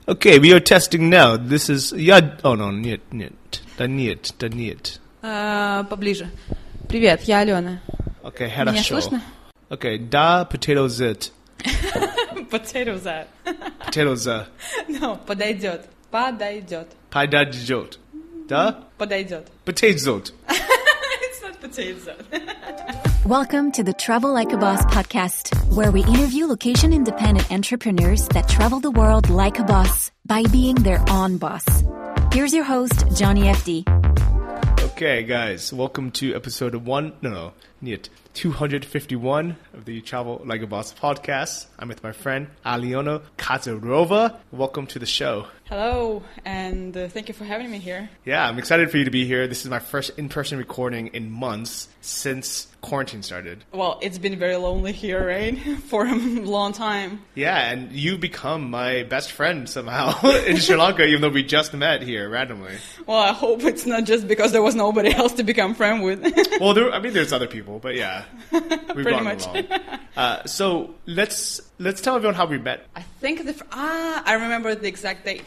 Okay, we are testing now. This is... Oh, no, нет. Да нет. Поближе. Привет, я Алена. Okay, хорошо. Меня слышно? Okay, да, potato Z. Potato Z. Potato Z. No, подойдет. Подойдет. Да? Подойдет. Potato Z. It's not potato Z. Welcome to the Travel Like a Boss podcast, where we interview location-independent entrepreneurs that travel the world like a boss by being their own boss. Here's your host, Johnny FD. Okay, guys, welcome to episode 251 of the Travel Like a Boss podcast. I'm with my friend, Aliona Kazarova. Welcome to the show. Hello, and thank you for having me here. Yeah, I'm excited for you to be here. This is my first in-person recording in months since quarantine started. Well, it's been very lonely here, right? For a long time. Yeah, and you've become my best friend somehow in Sri Lanka, even though we just met here randomly. Well, I hope it's not just because there was nobody else to become friend with. Well, there's other people, but yeah, we've Pretty gone much. along. So let's tell everyone how we met. I think I remember the exact date.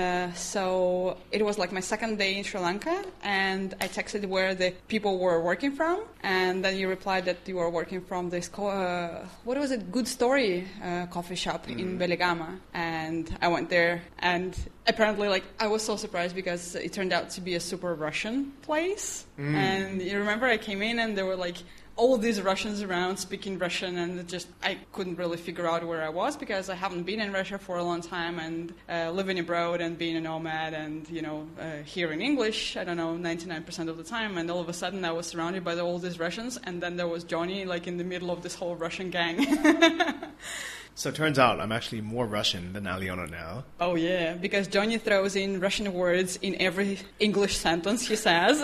So it was like my second day in Sri Lanka, and I texted where the people were working from, and then you replied that you were working from this what was it, Good Story coffee shop in Belgaum, and I went there, and apparently, like, I was so surprised because it turned out to be a super Russian place, and you remember I came in and there were like all these Russians around speaking Russian, and I couldn't really figure out where I was because I haven't been in Russia for a long time, and living abroad and being a nomad and, hearing English, 99% of the time, and all of a sudden I was surrounded by all these Russians, and then there was Johnny, like, in the middle of this whole Russian gang. So it turns out I'm actually more Russian than Aliona now. Oh, yeah, because Johnny throws in Russian words in every English sentence he says.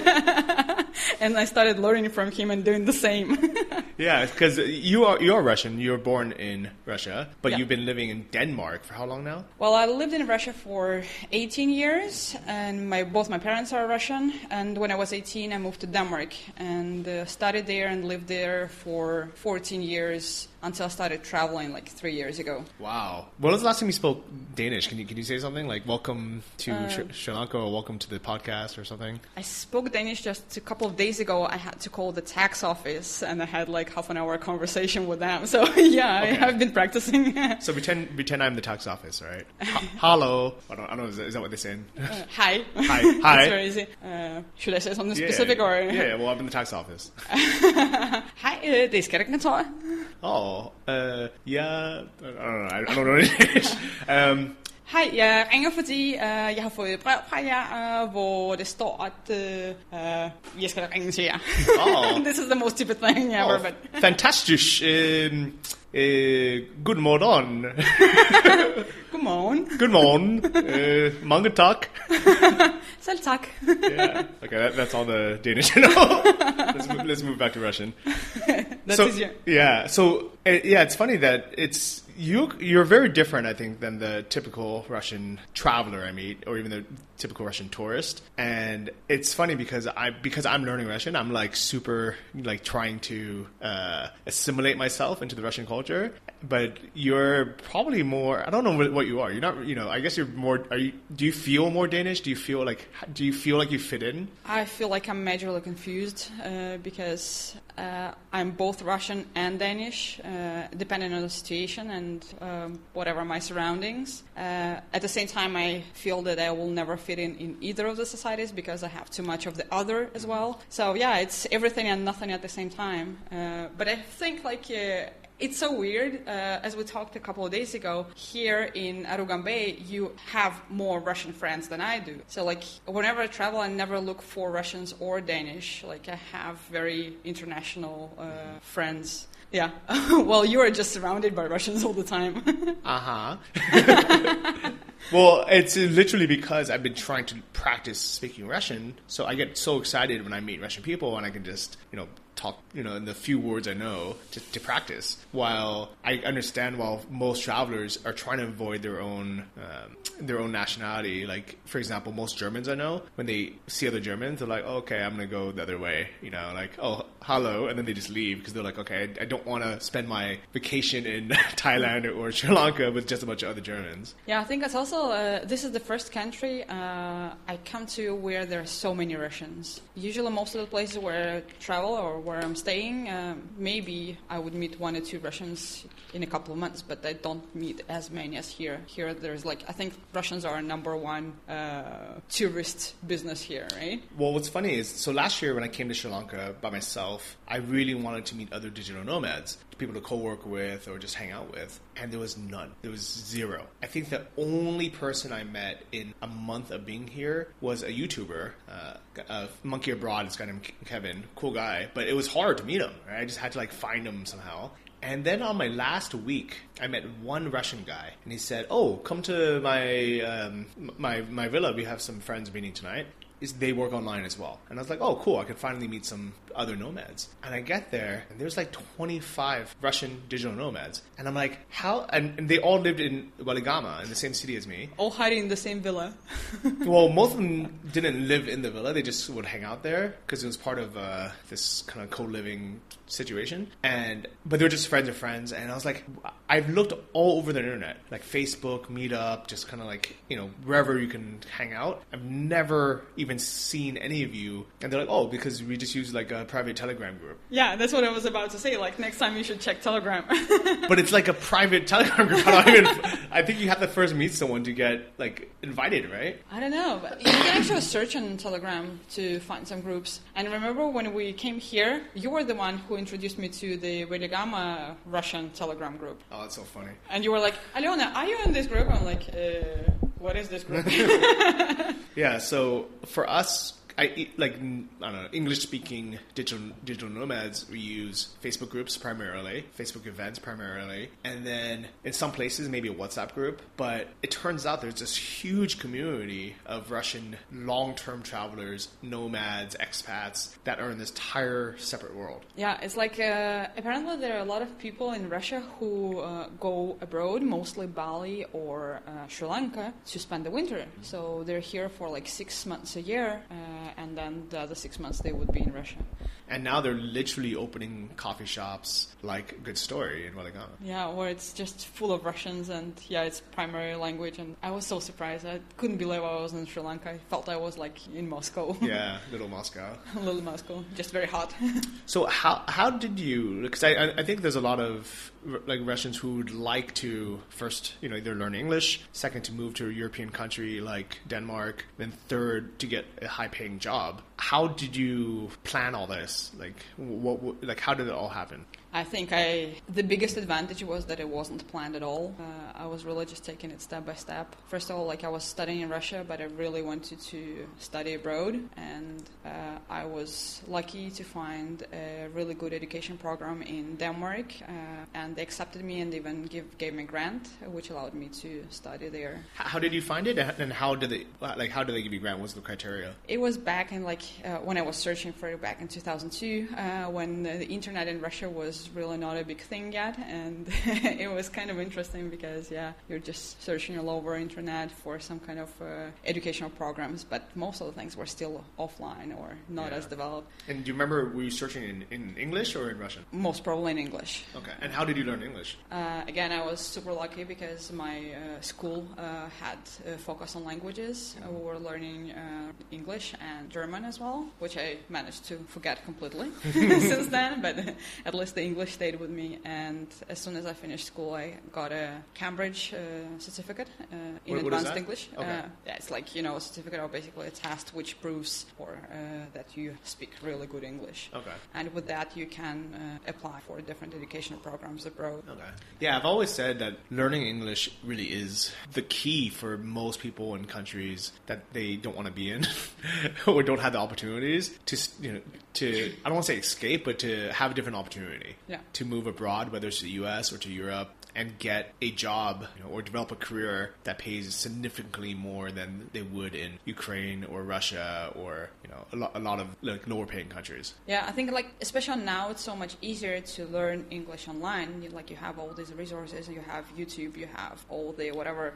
And I started learning from him and doing the same. Yeah, because you are Russian. You were born in Russia, but Yeah. You've been living in Denmark for how long now? Well, I lived in Russia for 18 years, and both my parents are Russian. And when I was 18, I moved to Denmark and studied there and lived there for 14 years until I started traveling like 3 years ago. Wow. When was the last time you spoke Danish? Can you say something like welcome to Sri Lanka or welcome to the podcast or something? I spoke Danish just a couple of days ago. I had to call the tax office, and I had like half an hour conversation with them. So yeah, Okay. I have been practicing. So pretend I'm the tax office, right? Hello. I don't know. Is that what they're saying? Hi. Hi. It's very easy. Should I say something specific or? Yeah. Well, I'm in the tax office. Hej, det er Skattekontoret. Oh. Yeah. I don't know English. Hej, jeg ringer, fordi jeg har fået et brev fra jer, hvor det står, at jeg skal ringe til jer. Oh. This is the most stupid thing ever, but... Fantastisk. Good morning. Godmorgen. Good morning. Mange tak. Selv tak. Yeah. Okay, that's all the Danish I know. Let's move back to Russian. That's easier. Yeah. So it's funny that you're very different, I think, than the typical Russian traveler I meet, or even the typical Russian tourist. And it's funny because I'm learning Russian. I'm like super like trying to assimilate myself into the Russian culture. But you're probably more. I don't know what you are. You're not. I guess you're more. Do you feel more Danish? Do you feel like you fit in? I feel like I'm majorly confused because I'm both Russian and Danish, depending on the situation and whatever my surroundings. At the same time, I feel that I will never fit in either of the societies because I have too much of the other as well. So yeah, it's everything and nothing at the same time. But I think like... it's so weird. As we talked a couple of days ago, here in Arugambe, you have more Russian friends than I do. So, like, whenever I travel, I never look for Russians or Danish. Like, I have very international friends. Yeah. Well, you are just surrounded by Russians all the time. Uh-huh. Well, it's literally because I've been trying to practice speaking Russian, so I get so excited when I meet Russian people and I can just, talk, in the few words I know to practice. While I understand, while most travelers are trying to avoid their own nationality. Like, for example, most Germans I know, when they see other Germans, they're like, oh, okay, I'm going to go the other way. Like, oh, hello. And then they just leave because they're like, okay, I don't want to spend my vacation in Thailand or Sri Lanka with just a bunch of other Germans. Yeah, I think that's also, this is the first country I come to where there are so many Russians. Usually most of the places where I travel or where I'm staying, maybe I would meet 1 or 2 Russians in a couple of months, but I don't meet as many as here. Here there's I think Russians are number 1 tourist business here, right? Well, what's funny is, so last year when I came to Sri Lanka by myself, I really wanted to meet other digital nomads, people to co-work with or just hang out with, and there was none. There was 0. I think the only person I met in a month of being here was a YouTuber, Monkey Abroad, this guy named Kevin, cool guy, but it was hard to meet him, right? I just had to find him somehow. And then on my last week, I met one Russian guy, and he said, "Oh, come to my villa. We have some friends meeting tonight." They work online as well. And I was like, oh, cool, I can finally meet some other nomads. And I get there, and there's 25 Russian digital nomads. And I'm like, how? And they all lived in Weligama, in the same city as me. All hiding in the same villa. Well, most of them didn't live in the villa. They just would hang out there because it was part of this kind of co-living situation. But they were just friends of friends. And I was like, I've looked all over the internet, like Facebook, Meetup, just kind of wherever you can hang out. I've never even seen any of you. And they're like, oh, because we just use a private Telegram group. Yeah, that's what I was about to say. Next time you should check Telegram. But it's a private Telegram group. I think you have to first meet someone to get invited, right? I don't know, but you can actually search on Telegram to find some groups. And remember when we came here, you were the one who introduced me to the Weligama Russian Telegram group. Oh, that's so funny. And you were like, Aliona, are you in this group? I'm like, what is this group? Yeah, so for us, I don't know, English-speaking digital nomads, we use Facebook groups primarily, Facebook events primarily, and then in some places maybe a WhatsApp group. But it turns out there's this huge community of Russian long-term travelers, nomads, expats that are in this entire separate world. Yeah, it's apparently there are a lot of people in Russia who go abroad, mostly Bali or Sri Lanka, to spend the winter. So they're here for 6 months a year. And then the other 6 months they would be in Russia. And now they're literally opening coffee shops like Good Story in Weligama. Yeah, where it's just full of Russians and it's primary language. And I was so surprised. I couldn't believe I was in Sri Lanka. I felt I was in Moscow. Yeah, little Moscow. Little Moscow, just very hot. So how did you, because I think there's a lot of Russians who would like to first, either learn English, second to move to a European country like Denmark, then third to get a high-paying job. How did you plan all this? How did it all happen? I think the biggest advantage was that it wasn't planned at all. I was really just taking it step by step. First of all, I was studying in Russia, but I really wanted to study abroad, and I was lucky to find a really good education program in Denmark, and they accepted me and even gave me a grant, which allowed me to study there. How did you find it, and how did they give you a grant? What's the criteria? It was back in when I was searching for it back in 2002, when the internet in Russia was really not a big thing yet, and it was kind of interesting because you're just searching all over internet for some kind of educational programs, but most of the things were still offline or not as developed. And do you remember, were you searching in English or in Russian? Most probably in English. Okay. And how did you learn English? Again, I was super lucky because my school had a focus on languages. We were learning English and German as well, which I managed to forget completely since then, but at least the English stayed with me. And as soon as I finished school, I got a Cambridge certificate in advanced English. Okay. It's a certificate or basically a test which proves that you speak really good English. Okay. And with that, you can apply for different educational programs abroad. Okay. Yeah, I've always said that learning English really is the key for most people in countries that they don't want to be in or don't have the opportunities to I don't want to say escape, but to have a different opportunity. Yeah. To move abroad, whether it's to the US or to Europe. and get a job, or develop a career that pays significantly more than they would in Ukraine or Russia or a lot of like lower paying countries. Yeah, I think like especially now it's so much easier to learn English online. You have all these resources, you have YouTube, you have all the whatever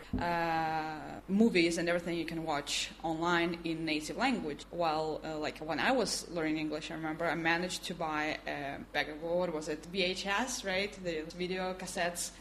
movies and everything you can watch online in native language. While like when I was learning English, I remember I managed to buy what was it, VHS, right? The video cassettes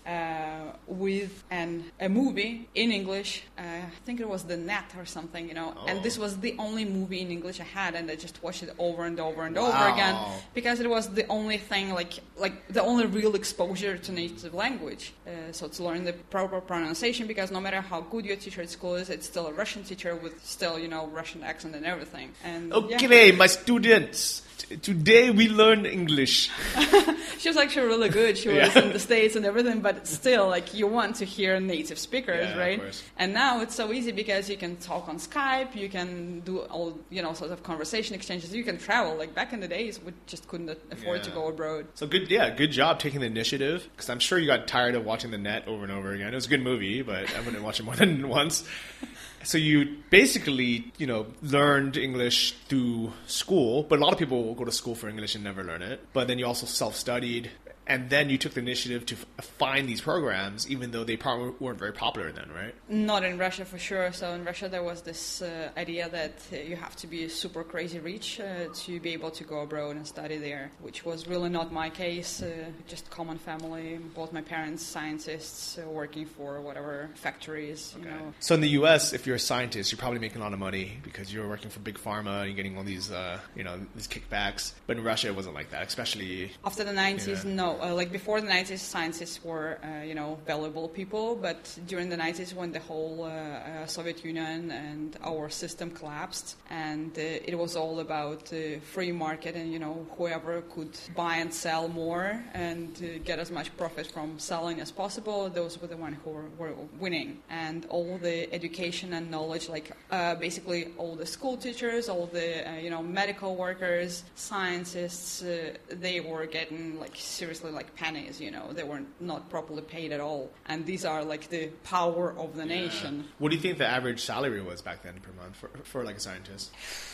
with a movie in English. I think it was The Net or something, and this was the only movie in English I had, and I just watched it over and over and over again because it was the only thing, like the only real exposure to native language. So to learn the proper pronunciation, because no matter how good your teacher at school is, it's still a Russian teacher with still, Russian accent and everything. And okay, my students, today we learn English. She was actually really good. She was in the States and everything, but still, like, you want to hear native speakers, right? And now it's so easy because you can talk on Skype, you can do all, sort of conversation exchanges, you can travel. Like, back in the days, we just couldn't afford to go abroad. So good job taking the initiative, because I'm sure you got tired of watching The Net over and over again. It was a good movie, but I wouldn't watch it more than once. So you basically, learned English through school, but a lot of people will go to school for English and never learn it. But then you also self-studied, and then you took the initiative to find these programs, even though they probably weren't very popular then, right? Not in Russia, for sure. So in Russia, there was this idea that you have to be super crazy rich to be able to go abroad and study there, which was really not my case. Just common family, both my parents scientists, working for whatever factories, So in the U.S., if you're a scientist, you're probably making a lot of money because you're working for Big Pharma and you're getting all these, these kickbacks. But in Russia, it wasn't like that, especially... After the 90s, no. Like before the 90s, scientists were, valuable people. But during the 90s, when the whole Soviet Union and our system collapsed, and it was all about free market and, whoever could buy and sell more and get as much profit from selling as possible, those were the ones who were winning. And all the education and knowledge, like basically all the school teachers, all the, medical workers, scientists, they were getting like seriously like pennies, they were not properly paid at all. And these are like the power of the nation. What do you think the average salary was back then per month for like a scientist?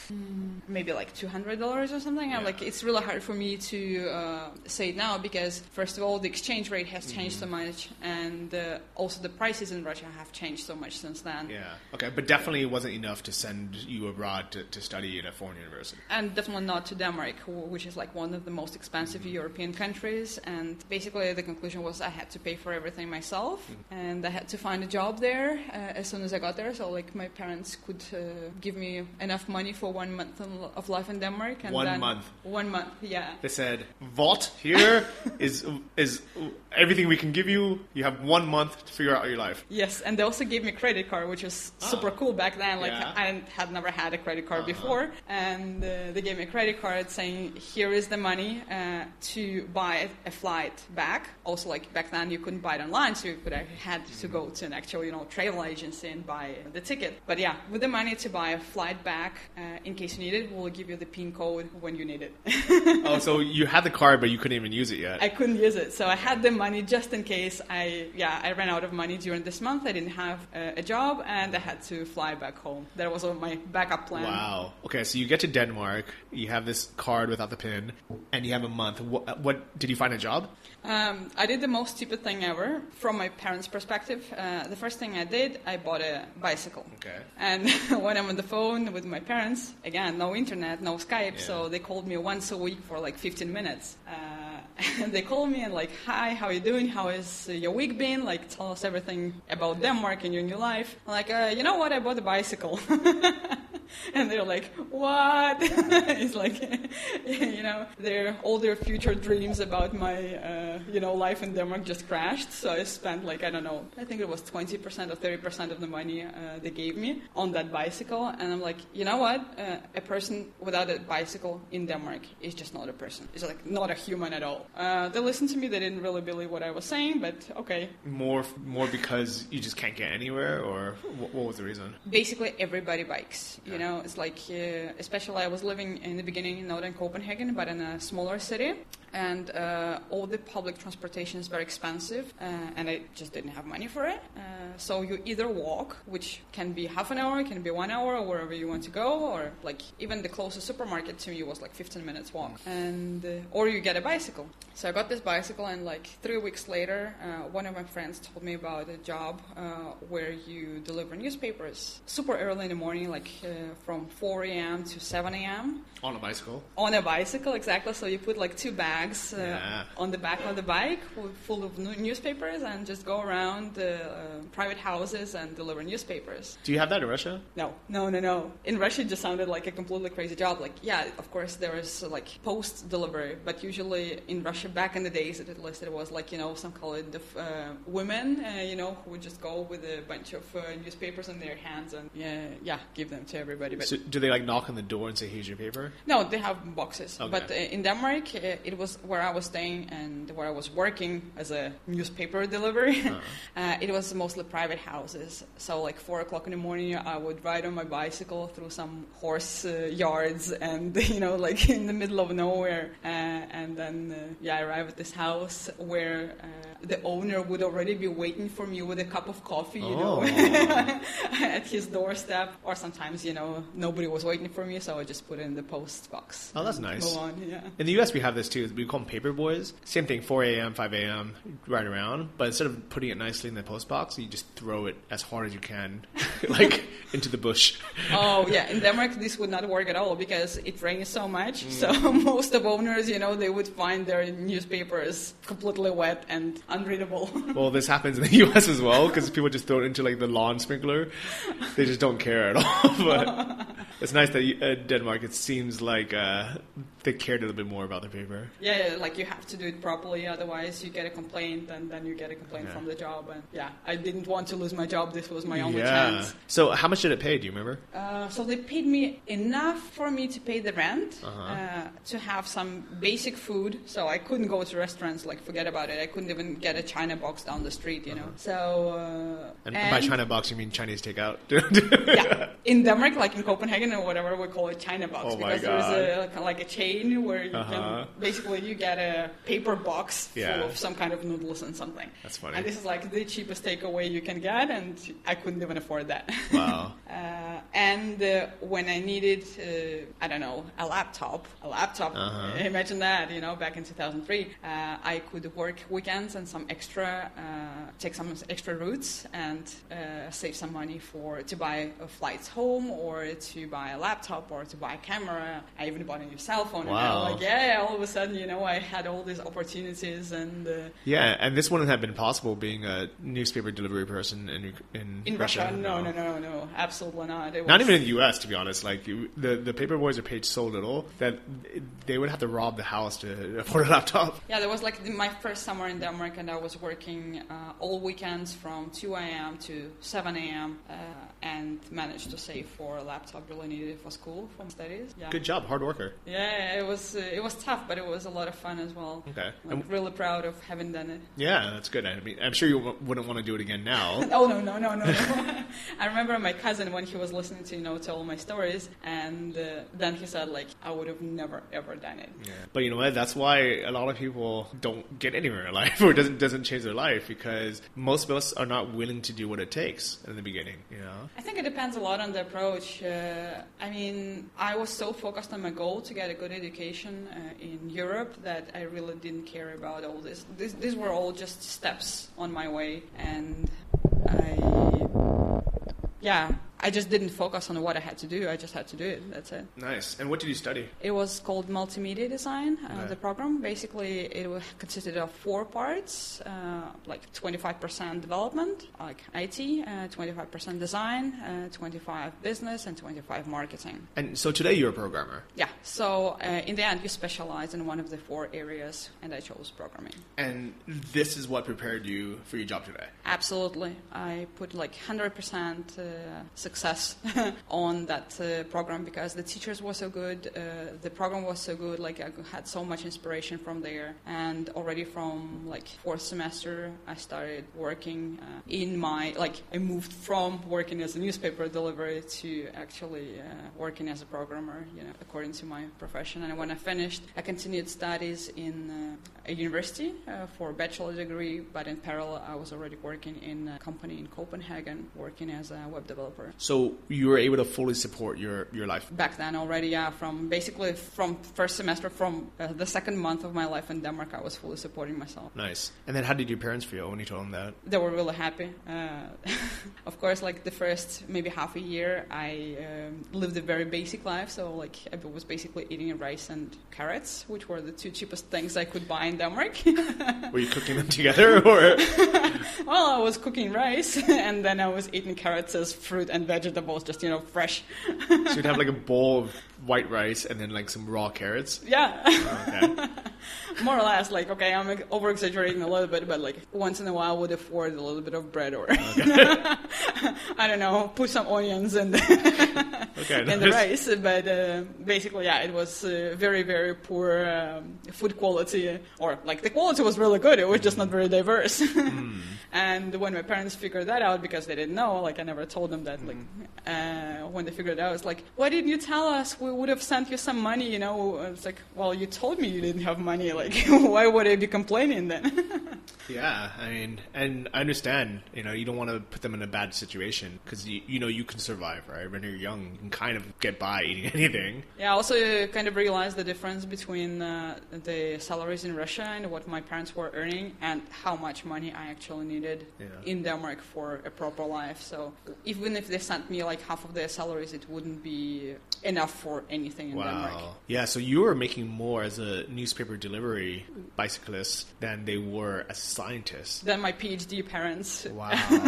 Maybe like $200 or something. And like it's really hard for me to say it now because first of all the exchange rate has changed so much, and also the prices in Russia have changed so much since then. Okay, but definitely it wasn't enough to send you abroad to study at a foreign university. And definitely not to Denmark, which is like one of the most expensive European countries. And basically the conclusion was I had to pay for everything myself, and I had to find a job there as soon as I got there. So like my parents could give me enough money for 1 month of life in Denmark. And 1 month? 1 month, yeah. They said, "What here is everything we can give you. You have 1 month to figure out your life." Yes, and they also gave me a credit card, which was super cool back then. Like I had never had a credit card before, and they gave me a credit card saying, "Here is the money to buy a flight back." Also, like back then, you couldn't buy it online, so you had to go to an actual, travel agency and buy the ticket. But yeah, with the money to buy a flight back, in case you need it, we'll give you the PIN code when you need it. Oh, so you had the card, but you couldn't even use it yet. I couldn't use it, so I had the money just in case I ran out of money during this month. I didn't have a job, and I had to fly back home. That was my backup plan. Wow. Okay, so you get to Denmark, you have this card without the PIN, and you have a month. What did you find a job? I did the most stupid thing ever from my parents' perspective. The first thing I did, I bought a bicycle. Okay. And when I'm on the phone with my parents, again, no internet, no Skype, so they called me once a week for like 15 minutes. And they called me and like, "Hi, how are you doing? How has your week been? Like, tell us everything about Denmark and your new life." I'm like, you know what? I bought a bicycle. And they're like, "What?" It's like, all their future dreams about my, life in Denmark just crashed. So I spent like, I don't know, I think it was 20% or 30% of the money they gave me on that bicycle. And I'm like, you know what? A person without a bicycle in Denmark is just not a person. It's like not a human at all. They listened to me. They didn't really believe what I was saying, but okay. More because you just can't get anywhere, or what was the reason? Basically, everybody bikes. You know, it's like, especially I was living in the beginning not in Copenhagen, but in a smaller city. And all the public transportation is very expensive, and I just didn't have money for it. So you either walk, which can be half an hour, can be 1 hour, or wherever you want to go, or like even the closest supermarket to me was like 15 minutes walk. And or you get a bicycle. So I got this bicycle, and like 3 weeks later, one of my friends told me about a job where you deliver newspapers super early in the morning, like from 4 a.m. to 7 a.m. On a bicycle? On a bicycle, exactly. So you put like 2 bags on the back of the bike full of newspapers and just go around private houses and deliver newspapers. Do you have that in Russia? No. In Russia, it just sounded like a completely crazy job. Like, yeah, of course, there is like post delivery, but usually in Russia, back in the days, at least it was like, you know, some call it women, you know, who would just go with a bunch of newspapers in their hands and give them to everybody. But so do they like knock on the door and say, here's your paper? No, they have boxes. Okay. But in Denmark, it was where I was staying and where I was working as a newspaper delivery. It was mostly private houses. So like 4 o'clock in the morning, I would ride on my bicycle through some horse yards and, you know, like in the middle of nowhere. And then, I arrive at this house where the owner would already be waiting for me with a cup of coffee, you know, at his doorstep. Or sometimes, you know, nobody was waiting for me, so I just put it in the post box. Oh, that's nice. Go on, yeah. In the U.S., we have this too. We call them paper boys. Same thing, 4 a.m., 5 a.m., right around. But instead of putting it nicely in the post box, you just throw it as hard as you can, like into the bush. Oh, yeah. In Denmark, this would not work at all because it rains so much. So most of owners, you know, they would find their newspapers completely wet and unreadable. Well, this happens in the U.S. as well because people just throw it into like the lawn sprinkler. They just don't care at all. But it's nice that Denmark, it seems like they cared a little bit more about the paper. Yeah, like you have to do it properly, otherwise you get a complaint, and then you get a complaint from the job. And I didn't want to lose my job. This was my only chance. So how much did it pay? Do you remember? So they paid me enough for me to pay the rent, to have some basic food. So I couldn't go to restaurants, like forget about it. I couldn't even get a China box down the street, you know. So and by China box, you mean Chinese takeout? Yeah, in Denmark, like in Copenhagen or whatever, we call it China box because there's like a chain where you can basically you get a paper box full of some kind of noodles and something. That's funny. And this is like the cheapest takeaway you can get, and I couldn't even afford that. Wow. And when I needed, a laptop, imagine that, you know, back in 2003, I could work weekends and take some extra routes and save some money to buy flights home or to buy a laptop or to buy a camera. I even bought a new cell phone. Wow. And all of a sudden, you know, I had all these opportunities and... and this wouldn't have been possible being a newspaper delivery person in Russia. No, absolutely not. Not even in the U.S., to be honest. Like the paper boys are paid so little that they would have to rob the house to afford a laptop. Yeah, that was like my first summer in Denmark, and I was working all weekends from 2 a.m. to 7 a.m. And managed to save for a laptop really needed for school, for studies. Yeah. Good job, hard worker. Yeah, it was tough, but it was a lot of fun as well. Okay. I'm really proud of having done it. Yeah, that's good. I mean, I'm sure you wouldn't want to do it again now. Oh, no. I remember my cousin when he was listening to, you know, to all my stories, and then he said, like, I would have never, ever done it. Yeah. But you know what? That's why a lot of people don't get anywhere in life or doesn't change their life because most of us are not willing to do what it takes in the beginning, you know? I think it depends a lot on the approach. I mean, I was so focused on my goal to get a good education in Europe that I really didn't care about all this. These were all just steps on my way, and I just didn't focus on what I had to do. I just had to do it. That's it. Nice. And what did you study? It was called multimedia design, the program. Basically, it consisted of 4 parts, like 25% development, like IT, 25% design, 25% business, and 25% marketing. And so today you're a programmer? Yeah. So in the end, you specialize in one of the 4 areas, and I chose programming. And this is what prepared you for your job today? Absolutely. I put like 100% success success on that program because the teachers were so good, the program was so good. Like I had so much inspiration from there, and already from like fourth semester, I started working I moved from working as a newspaper delivery to actually working as a programmer, according to my profession. And when I finished, I continued studies in a university for a bachelor degree, but in parallel, I was already working in a company in Copenhagen, working as a web developer. So you were able to fully support your life? Back then already, yeah. From first semester, from the second month of my life in Denmark, I was fully supporting myself. Nice. And then how did your parents feel when you told them that? They were really happy. Of course, like the first maybe half a year, I lived a very basic life. So like I was basically eating rice and carrots, which were the two cheapest things I could buy in Denmark. Were you cooking them together, or? Well, I was cooking rice, and then I was eating carrots as fruit and vegetables, just fresh. So you'd have like a bowl of white rice and then like some raw carrots? Yeah. Oh, okay. More or less, like, okay, I'm over-exaggerating a little bit, but like once in a while I would afford a little bit of bread or, I don't know, put some onions in the rice. But basically, yeah, it was very, very poor food quality, or like the quality was really good, it was just not very diverse. And when my parents figured that out, because they didn't know, like I never told them that, like when they figured it out, it's like, why didn't you tell us? We would have sent you some money, It's like, well, you told me you didn't have money, like why would I be complaining then? Yeah, I mean, and I understand, you don't want to put them in a bad situation because you can survive, right? When you're young, you can kind of get by eating anything. Yeah, I also kind of realized the difference between the salaries in Russia and what my parents were earning and how much money I actually needed in Denmark for a proper life. So even if they sent me like half of their salaries, it wouldn't be enough for anything in Denmark. Yeah, so you were making more as a newspaper delivery bicyclist than they were as scientists. Than my PhD parents. Wow.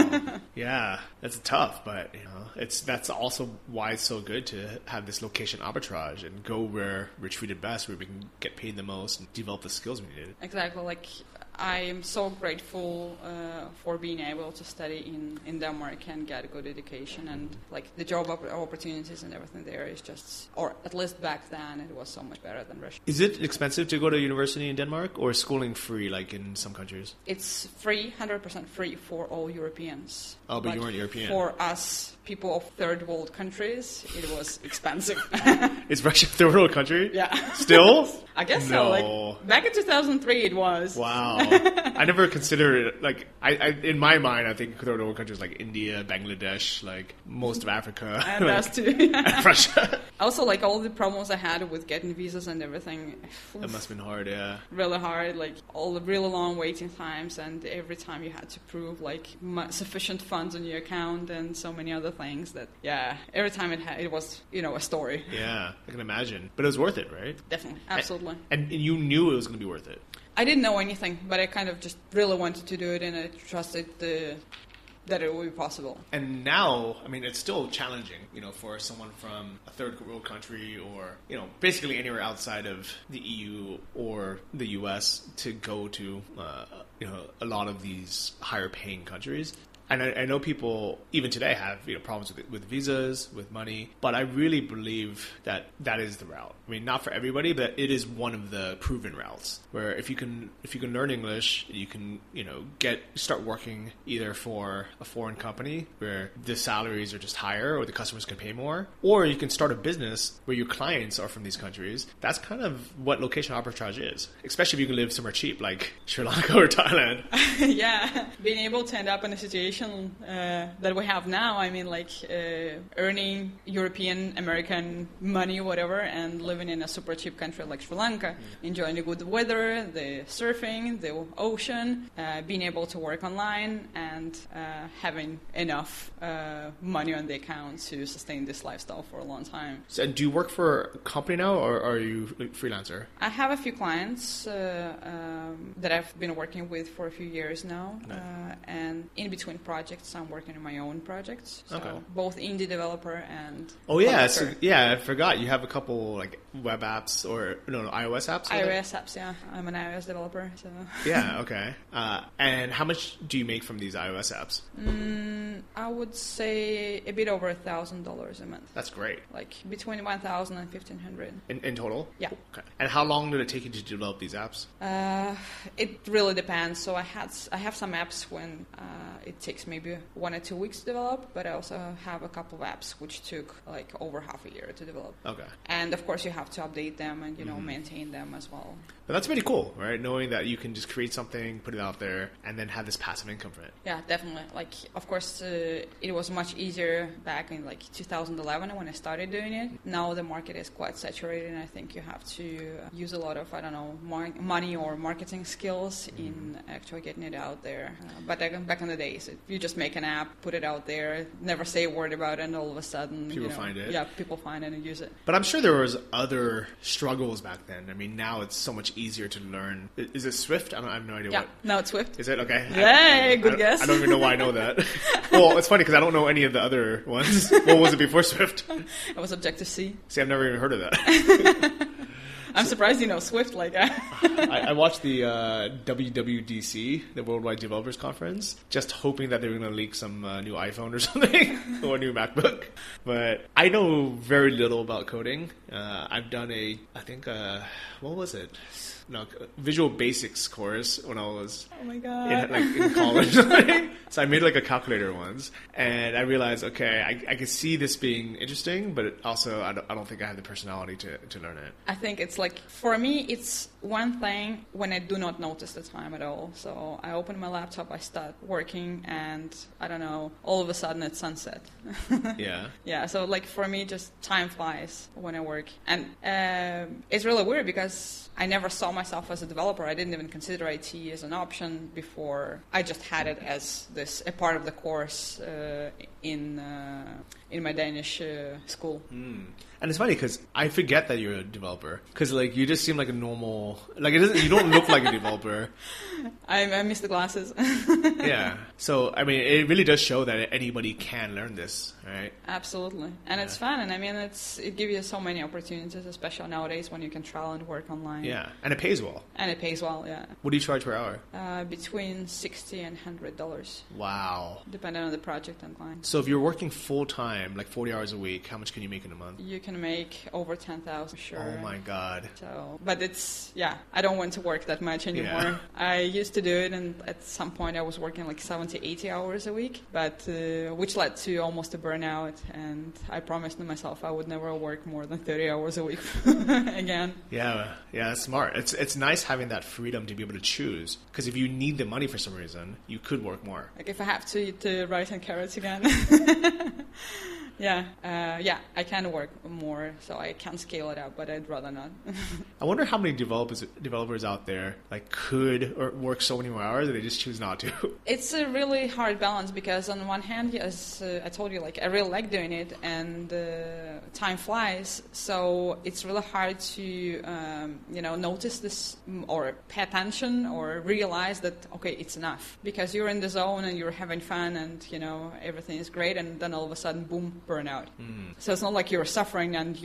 Yeah, that's tough, but that's also why it's so good to have this location arbitrage and go where we're treated best, where we can get paid the most and develop the skills we needed. Exactly. Like I am so grateful for being able to study in Denmark and get a good education, and like the job opportunities and everything there is just, or at least back then, it was so much better than Russia. Is it expensive to go to university in Denmark, or is schooling free like in some countries? It's free, 100% free for all Europeans. Oh, but you weren't European. For us, people of third world countries, it was expensive. Is Russia a third world country? Yeah. Still? I guess no. so. Like back in 2003, it was. Wow. I never considered it. Like, I in my mind, I think third world countries like India, Bangladesh, like most of Africa, and us too. Russia. Also, like all the problems I had with getting visas and everything. That must have been hard, yeah. Really hard. Like all the really long waiting times, and every time you had to prove like sufficient funds on your account and so many other things that, yeah, every time it was, a story. Yeah, I can imagine. But it was worth it, right? Definitely, absolutely. And you knew it was going to be worth it. I didn't know anything, but I kind of just really wanted to do it, and I trusted that it would be possible. And now, I mean, it's still challenging, for someone from a third world country or, basically anywhere outside of the EU or the US to go to, a lot of these higher paying countries. And I know people, even today, have problems with visas, with money, but I really believe that is the route. I mean, not for everybody, but it is one of the proven routes. Where if you can learn English, you can start working either for a foreign company where the salaries are just higher, or the customers can pay more, or you can start a business where your clients are from these countries. That's kind of what location arbitrage is, especially if you can live somewhere cheap like Sri Lanka or Thailand. Yeah, being able to end up in a situation that we have now, I mean, like earning European, American money, whatever, and living in a super cheap country like Sri Lanka, enjoying the good weather, the surfing, the ocean, being able to work online, and having enough money on the account to sustain this lifestyle for a long time. So, do you work for a company now, or are you a freelancer? I have a few clients that I've been working with for a few years now, and in between projects. I'm working on my own projects. So Okay. both indie developer and Oh yeah, so, publisher. yeah. I forgot you have a couple like web apps or no iOS apps. are there? iOS apps, yeah. I'm an iOS developer, so Yeah. Okay. And how much do you make from these iOS apps? I would say a bit over $1,000 a month. That's great. Like between 1,000 and 1,500. In total? Yeah. Okay. And how long did it take you to develop these apps? It really depends. So I have some apps when it takes maybe 1 or 2 weeks to develop, but I also have a couple of apps which took like over half a year to develop. Okay. And of course you have to update them and maintain them as well. But that's pretty cool, right? Knowing that you can just create something, put it out there, and then have this passive income from it. Yeah, definitely. Like, of course, it was much easier back in like 2011 when I started doing it. Now the market is quite saturated, and I think you have to use a lot of, I don't know, money or marketing skills in actually getting it out there. But back in the days, you just make an app, put it out there, never say a word about it, and all of a sudden, People find it. Yeah, people find it and use it. But I'm sure there was other struggles back then. I mean, now it's so much easier to learn. Is it Swift? I have no idea Yeah, what. now it's Swift. Is it? Okay. Yay, good I guess. I don't even know why I know that. Well, it's funny because I don't know any of the other ones. What was it before Swift? It was Objective-C. See, I've never even heard of that. I'm surprised you know Swift like that. I watched the WWDC, the Worldwide Developers Conference, just hoping that they were going to leak some new iPhone or something, or a new MacBook. But I know very little about coding. I've done what was it? No, Visual Basics course when I was Oh my god. in college. So I made like a calculator once, and I realized, okay, I could see this being interesting, but also I don't think I have the personality to learn it. I think it's like, for me, it's one thing when I do not notice the time at all. So I open my laptop, I start working, and I don't know, all of a sudden it's sunset. Yeah. Yeah, so like for me, just time flies when I work. And it's really weird because I never saw myself as a developer. I didn't even consider IT as an option before. I just had it as a part of the course in my Danish school. And it's funny because I forget that you're a developer because like you just seem like a normal, like you don't look like a developer. I miss the glasses. Yeah. So I mean, it really does show that anybody can learn this, right? Absolutely, and it's fun, and I mean, it gives you so many opportunities, especially nowadays when you can travel and work online. Yeah, and it pays well. And it pays well, yeah. What do you charge per hour? Between $60 and $100, Wow. depending on the project and client. So if you're working full time, like 40 hours a week, how much can you make in a month? You can make over 10,000, sure. Oh my god. So, but it's, I don't want to work that much anymore. Yeah. I used to do it, and at some point I was working like 70, 80 hours a week, but which led to almost a burnout, and I promised myself I would never work more than 30 hours a week again. Yeah, that's smart. It's nice having that freedom to be able to choose because if you need the money for some reason, you could work more. Like if I have to eat rice and carrots again. I can work more, so I can scale it up, but I'd rather not. I wonder how many developers out there like could or work so many more hours that they just choose not to. It's a really hard balance because on one hand, as I told you, like I really like doing it, and time flies, so it's really hard to notice this or pay attention or realize that okay, it's enough because you're in the zone and you're having fun and everything is great, and then all of a sudden, boom, burnout. So it's not like you're suffering and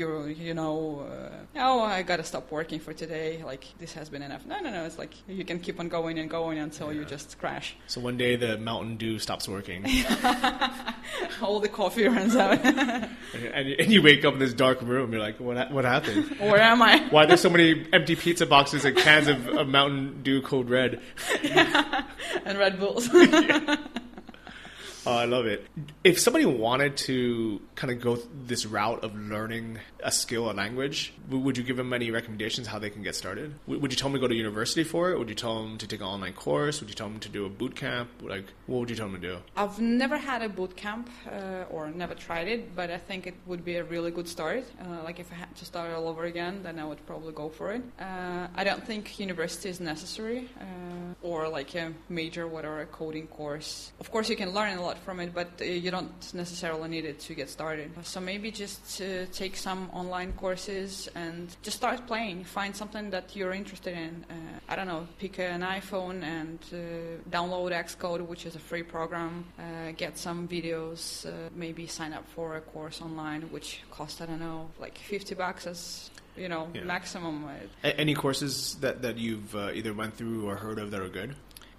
I gotta stop working for today, like this has been enough. No, it's like you can keep on going and going until you just crash. So one day the Mountain Dew stops working. All the coffee runs out. and you wake up in this dark room, you're like, what happened? Where am I? Why are there so many empty pizza boxes and cans of Mountain Dew Code Red? And Red Bulls. Oh, I love it. If somebody wanted to kind of go this route of learning a skill, a language, would you give them any recommendations how they can get started? Would you tell them to go to university for it? Would you tell them to take an online course? Would you tell them to do a boot camp? Like, what would you tell them to do? I've never had a boot camp or never tried it, but I think it would be a really good start. Like if I had to start all over again, then I would probably go for it. I don't think university is necessary or like a major, whatever, coding course. Of course, you can learn a lot lot from it, but you don't necessarily need it to get started. So maybe just take some online courses and just start playing. Find something that you're interested in. I don't know, pick an iPhone and download Xcode, which is a free program. Get some videos. Maybe sign up for a course online, which costs, I don't know, like $50 as maximum. Any courses that you've either went through or heard of that are good?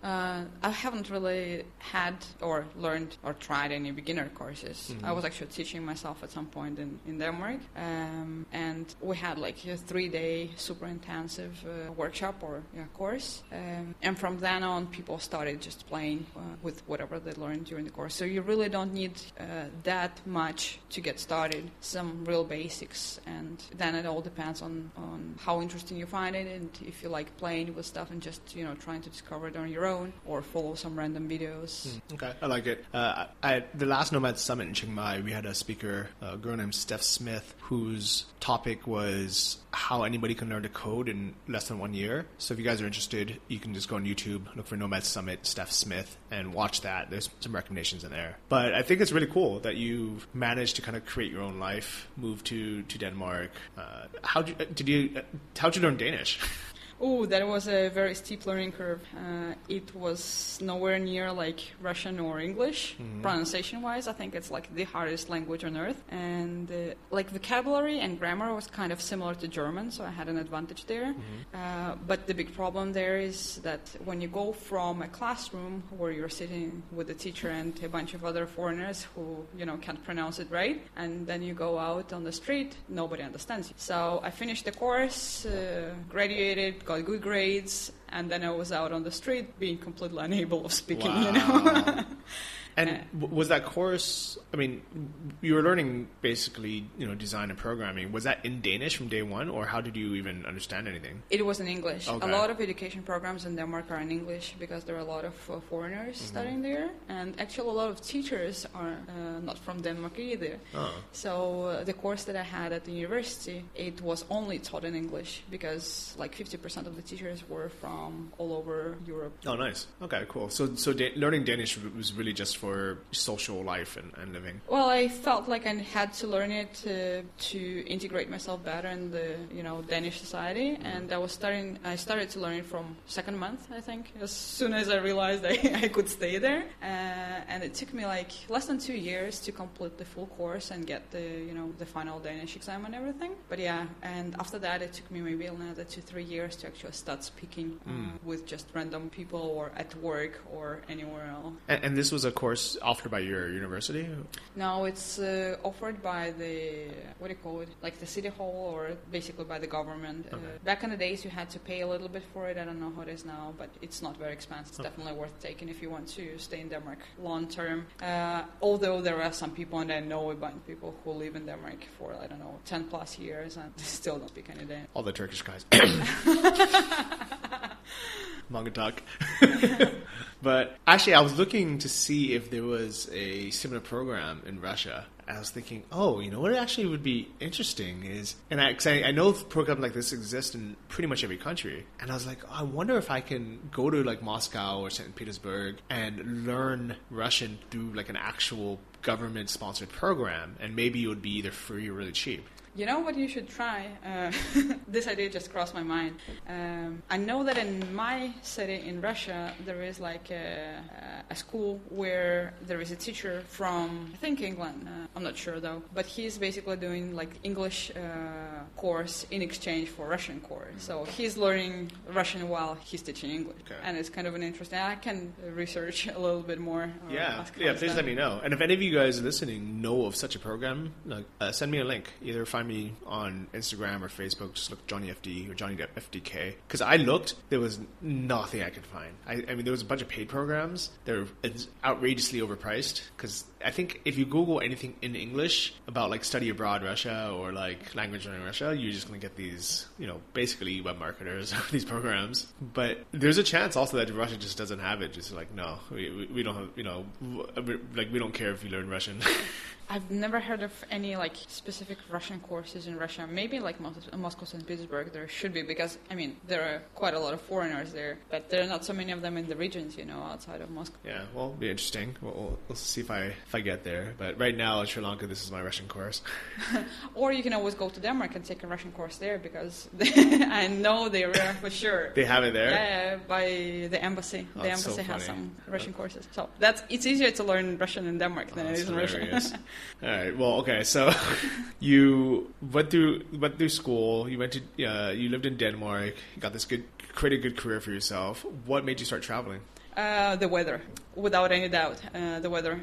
I haven't really had or learned or tried any beginner courses. Mm-hmm. I was actually teaching myself at some point in Denmark, and we had like a 3-day super intensive workshop or course, and from then on people started just playing with whatever they learned during the course. So you really don't need that much to get started, some real basics, and then it all depends on how interesting you find it and if you like playing with stuff and just trying to discover it on your own or follow some random videos. Okay, I like it. At the last Nomad Summit in Chiang Mai, we had a speaker, a girl named Steph Smith, whose topic was how anybody can learn to code in less than 1 year. So if you guys are interested, you can just go on YouTube, look for Nomad Summit, Steph Smith, and watch that. There's some recommendations in there. But I think it's really cool that you've managed to kind of create your own life, move to Denmark. How'd you learn Danish? Oh, that was a very steep learning curve. It was nowhere near like Russian or English. Mm-hmm. Pronunciation-wise, I think it's like the hardest language on earth. And like vocabulary and grammar was kind of similar to German, so I had an advantage there. Mm-hmm. But the big problem there is that when you go from a classroom where you're sitting with a teacher and a bunch of other foreigners who, can't pronounce it right, and then you go out on the street, nobody understands you. So I finished the course, graduated, got good grades, and then I was out on the street being completely unable of speaking, Wow. And was that course, I mean, you were learning basically, design and programming. Was that in Danish from day one, or how did you even understand anything? It was in English. Okay. A lot of education programs in Denmark are in English because there are a lot of foreigners mm-hmm. studying there. And actually a lot of teachers are not from Denmark either. Oh. So the course that I had at the university, it was only taught in English because like 50% of the teachers were from all over Europe. Oh, nice. Okay, cool. So learning Danish was really just for social life and living? Well, I felt like I had to learn it to integrate myself better in the Danish society, and I started to learn it from second month, I think, as soon as I realized I could stay there, and it took me like less than 2 years to complete the full course and get the final Danish exam and everything. But yeah, and after that it took me maybe another 2-3 years to actually start speaking with just random people or at work or anywhere else. And this was a course offered by your university? No, it's offered by the, what do you call it, like the city hall or basically by the government. Okay. Back in the days you had to pay a little bit for it. I don't know how it is now, but it's not very expensive. It's definitely worth taking if you want to stay in Denmark long term. Although there are some people, and I know a bunch of people who live in Denmark for, 10 plus years and still don't speak any Danish. All the Turkish guys. Manga talk. But actually, I was looking to see if there was a similar program in Russia. And I was thinking, what actually would be interesting is, because I know programs like this exist in pretty much every country. And I was like, I wonder if I can go to like Moscow or St. Petersburg and learn Russian through like an actual government-sponsored program. And maybe it would be either free or really cheap. You know what you should try? This idea just crossed my mind. I know that in my city in Russia, there is like a school where there is a teacher from, I think, England. I'm not sure though. But he's basically doing like English course in exchange for Russian course. So he's learning Russian while he's teaching English. Okay. And it's kind of an interesting, I can research a little bit more. Yeah, please let me know. And if any of you guys listening know of such a program, send me a link. Either find me on Instagram or Facebook. Just look Johnny FD or Johnny FDK. Because I looked, there was nothing I could find. I mean, there was a bunch of paid programs. They're outrageously overpriced. Because I think if you Google anything in English about like study abroad Russia or like language learning Russia, you're just going to get these, basically web marketers of these programs. But there's a chance also that Russia just doesn't have it. Just like, no, we don't have, like we don't care if you learn Russian. I've never heard of any like specific Russian courses in Russia. Maybe like Moscow, St. Petersburg, there should be, because I mean there are quite a lot of foreigners there, but there are not so many of them in the regions, outside of Moscow. Yeah, well, it'll be interesting. We'll see if I get there. But right now in Sri Lanka, this is my Russian course. Or you can always go to Denmark and take a Russian course there, because I know they are for sure. They have it there? Yeah, by the embassy. The embassy has some Russian courses. So it's easier to learn Russian in Denmark than it is in Russia. All right. Well, okay. So you went through school. You went to you lived in Denmark. You got this created a good career for yourself. What made you start traveling? The weather, without any doubt. The weather.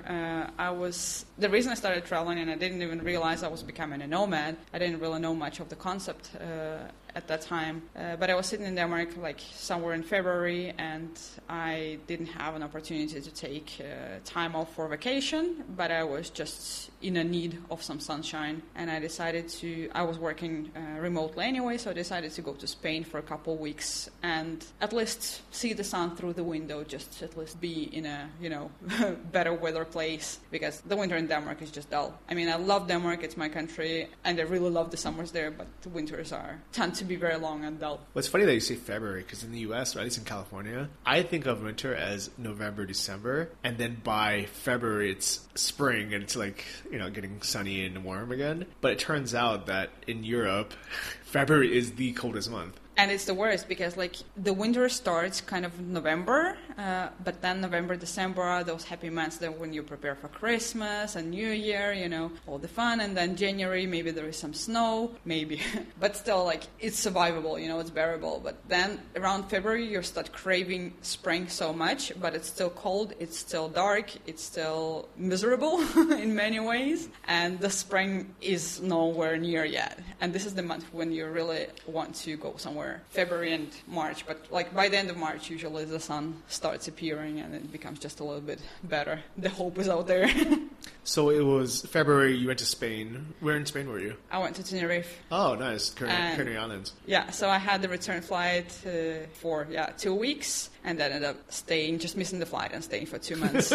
The reason I started traveling, and I didn't even realize I was becoming a nomad. I didn't really know much of the concept at that time. But I was sitting in Denmark like somewhere in February, and I didn't have an opportunity to take time off for vacation, but I was just in a need of some sunshine. And I was working remotely anyway, so I decided to go to Spain for a couple of weeks and at least see the sun through the window, just at least be in a, better weather place, because the winter in Denmark is just dull. I mean, I love Denmark, it's my country, and I really love the summers there, but the winters tend to be very long and dull. Well, it's funny that you say February, because in the U.S., or at least in California, I think of winter as November, December, and then by February it's spring, and it's like, getting sunny and warm again. But it turns out that in Europe, February is the coldest month. And it's the worst because, the winter starts kind of November, but then November, December are those happy months that when you prepare for Christmas and New Year, all the fun. And then January, maybe there is some snow, maybe. But still, it's survivable, it's bearable. But then around February, you start craving spring so much, but it's still cold, it's still dark, it's still miserable in many ways. And the spring is nowhere near yet. And this is the month when you really want to go somewhere. February and March, but by the end of March usually the sun starts appearing and it becomes just a little bit better. The hope is out there. So it was February, you went to Spain. Where in Spain were you? I went to Tenerife. Oh, nice. Canary Islands. Yeah, so I had the return flight for 2 weeks, and then ended up just missing the flight and staying for 2 months.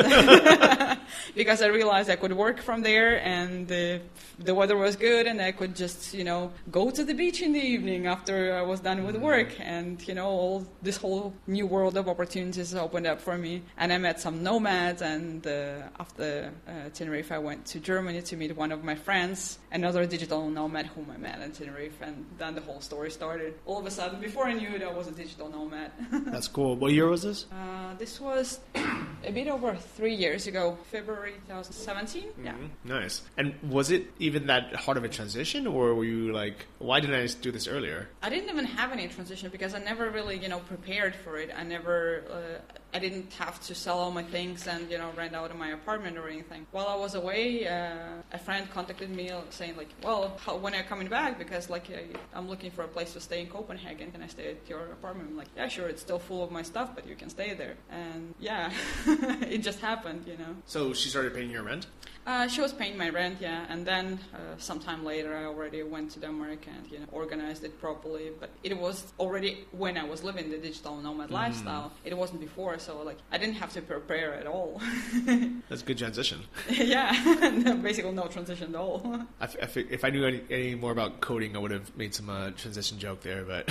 Because I realized I could work from there, and the weather was good, and I could just, go to the beach in the evening after I was done with work, and, this whole new world of opportunities opened up for me. And I met some nomads, and after Tenerife, I went to Germany to meet one of my friends, another digital nomad whom I met in Tenerife, and then the whole story started. All of a sudden, before I knew it, I was a digital nomad. That's cool. What year was this? This was a bit over 3 years ago, February 2017. Mm-hmm. Yeah. Nice. And was it even that hard of a transition, or were you like, why didn't I do this earlier? I didn't even have any transition because I never really, prepared for it. I didn't have to sell all my things and, rent out of my apartment or anything. While I was away, a friend contacted me saying, when are you coming back? Because, I'm looking for a place to stay in Copenhagen. Can I stay at your apartment? I'm like, yeah, sure, it's still full of my stuff, but you can stay there. And, yeah, it just happened, So she started paying your rent? She was paying my rent, yeah. And then sometime later, I already went to Denmark and, organized it properly. But it was already when I was living the digital nomad lifestyle. It wasn't before, so I didn't have to prepare at all. That's a good transition. Yeah, basically no transition at all. If I knew any more about coding, I would have made some transition joke there, but...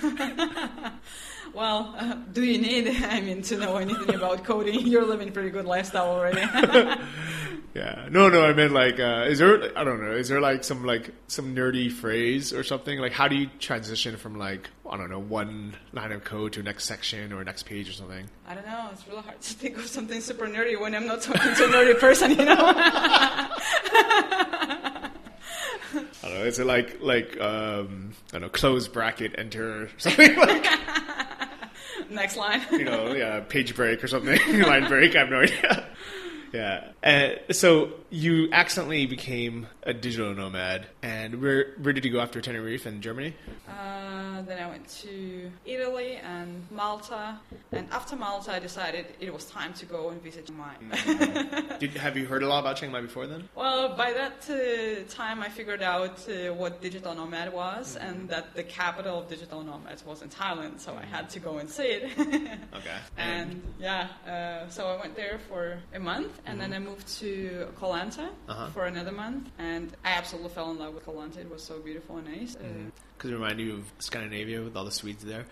Well, do you need, to know anything about coding? You're living a pretty good lifestyle already. Yeah. No, I meant is there, I don't know, is there some nerdy phrase or something? How do you transition from one line of code to next section or next page or something? I don't know. It's really hard to think of something super nerdy when I'm not talking to a nerdy person, I don't know. Is it I don't know, close bracket, enter, something Next line. Page break or something. Line break. I have no idea. Yeah. So you accidentally became a digital nomad. And where did you go after Tenerife in Germany? Then I went to Italy and Malta. And after Malta, I decided it was time to go and visit Chiang Mai. Have you heard a lot about Chiang Mai before then? Well, by that time, I figured out what digital nomad was, and that the capital of digital nomads was in Thailand. So I had to go and see it. Okay. And so I went there for a month. and then I moved to Koh Lanta for another month, and I absolutely fell in love with Koh Lanta. It was so beautiful and nice. Because it reminded you of Scandinavia with all the Swedes there?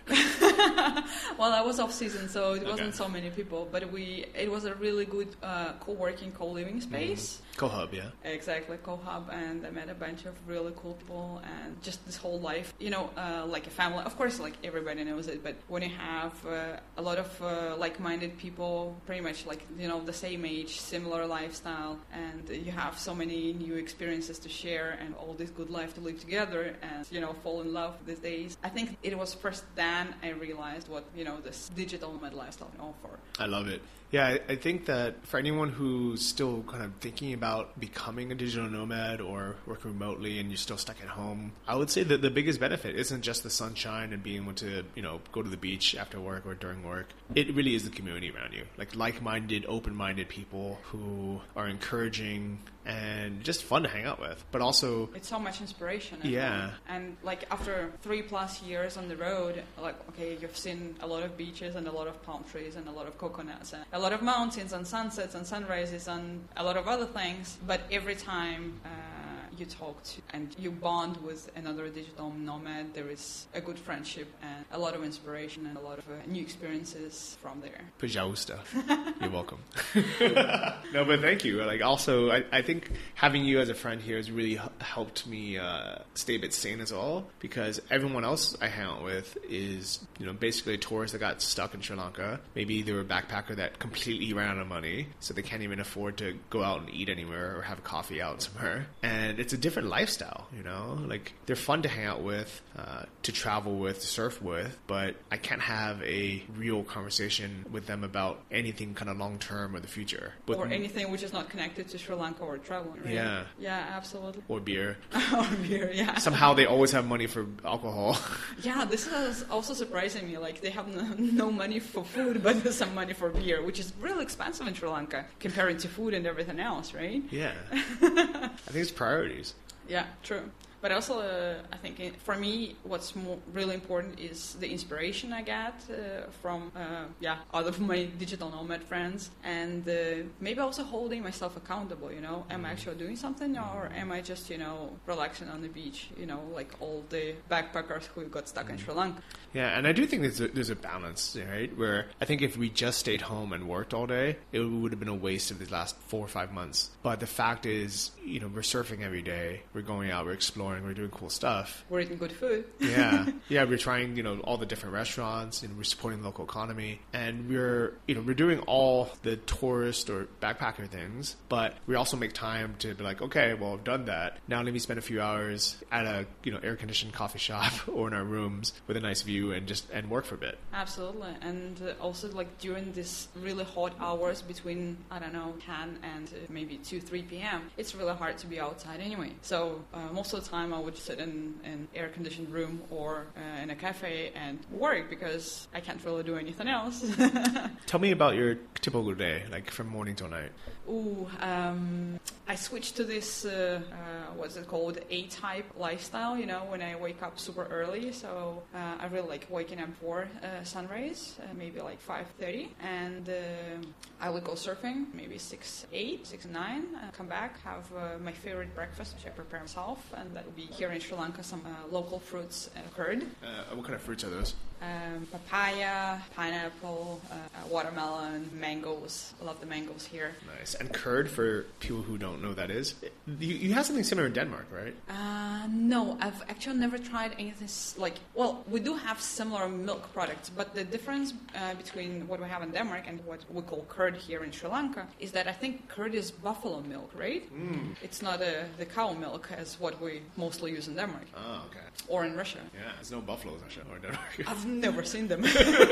Well, I was off season, so it wasn't so many people, but it was a really good co-working, co-living space. Co-hub, yeah. Exactly, co-hub, and I met a bunch of really cool people, and just this whole life, like a family. Of course, like everybody knows it, but when you have a lot of like-minded people, pretty much like, the same age, similar lifestyle, and you have so many new experiences to share and all this good life to live together and, fall in love these days. I think it was first then I realized what, this digital nomad lifestyle can offer. I love it. Yeah, I think that for anyone who's still kind of thinking about becoming a digital nomad or working remotely and you're still stuck at home, I would say that the biggest benefit isn't just the sunshine and being able to, go to the beach after work or during work. It really is the community around you. Like-minded, open-minded people who are encouraging and just fun to hang out with. But also... it's so much inspiration. Yeah. And after 3+ years on the road, you've seen a lot of beaches and a lot of palm trees and a lot of coconuts and a lot of mountains and sunsets and sunrises and a lot of other things. But every time you talk to and you bond with another digital nomad, there is a good friendship and a lot of inspiration and a lot of new experiences from there. Pajausta. You're welcome. No, but thank you. Also, I think having you as a friend here has really helped me stay a bit sane as well, because everyone else I hang out with is, basically a tourist that got stuck in Sri Lanka. Maybe they were a backpacker that completely ran out of money, so they can't even afford to go out and eat anywhere or have coffee out somewhere. And it's a different lifestyle, they're fun to hang out with, to travel with, to surf with, but I can't have a real conversation with them about anything kind of long-term or the future. But or anything which is not connected to Sri Lanka or travel, right? Yeah. Yeah, absolutely. Or beer. Or beer, yeah. Somehow they always have money for alcohol. Yeah, this is also surprising me. They have no money for food, but some money for beer, which is really expensive in Sri Lanka, comparing to food and everything else, right? Yeah. I think it's priorities. Yeah, true. But also, I think for me, what's really important is the inspiration I get from other of my digital nomad friends, and maybe also holding myself accountable. Am I actually doing something, or am I just relaxing on the beach? Like all the backpackers who got stuck in Sri Lanka. Yeah, and I do think there's a balance, right? Where I think if we just stayed home and worked all day, it would have been a waste of these last 4 or 5 months. But the fact is, we're surfing every day, we're going out, we're exploring, we're doing cool stuff. We're eating good food. Yeah, we're trying, all the different restaurants, and we're supporting the local economy, and we're doing all the tourist or backpacker things, but we also make time to be like, okay, well, I've done that. Now let me spend a few hours at a, air-conditioned coffee shop or in our rooms with a nice view and work for a bit. Absolutely. And also during these really hot hours between, 10 and maybe 2-3 p.m., it's really hard to be outside anyway. So most of the time I would sit in an air-conditioned room or in a cafe and work, because I can't really do anything else. Tell me about your typical day, from morning till night. I switched to this, what's it called, A-type lifestyle, when I wake up super early. So I really like waking up for sunrise, maybe 5:30. And I would go surfing, maybe 6-9, come back, have my favorite breakfast, which I prepare myself. And that would be here in Sri Lanka, some local fruits and curd. What kind of fruits are those? Papaya, pineapple, watermelon, mangoes. I love the mangoes here. Nice. And curd, for people who don't know what that is, you have something similar in Denmark, right? No, I've actually never tried anything we do have similar milk products, but the difference between what we have in Denmark and what we call curd here in Sri Lanka is that I think curd is buffalo milk, right? It's not the cow milk as what we mostly use in Denmark. Oh, okay. Or in Russia. Yeah, there's no buffaloes in Russia or Denmark. I've never seen them.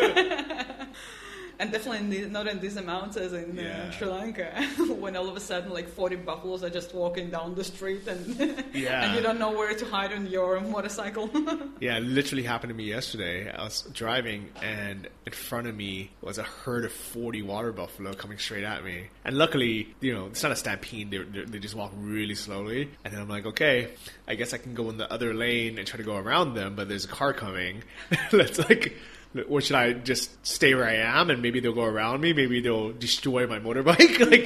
And definitely not in these amounts as in Sri Lanka, when all of a sudden 40 buffaloes are just walking down the street and and you don't know where to hide on your motorcycle. Yeah, it literally happened to me yesterday. I was driving, and in front of me was a herd of 40 water buffalo coming straight at me. And luckily, it's not a stampede. They just walk really slowly. And then I'm like, okay, I guess I can go in the other lane and try to go around them, but there's a car coming. That's or should I just stay where I am and maybe they'll go around me? Maybe they'll destroy my motorbike?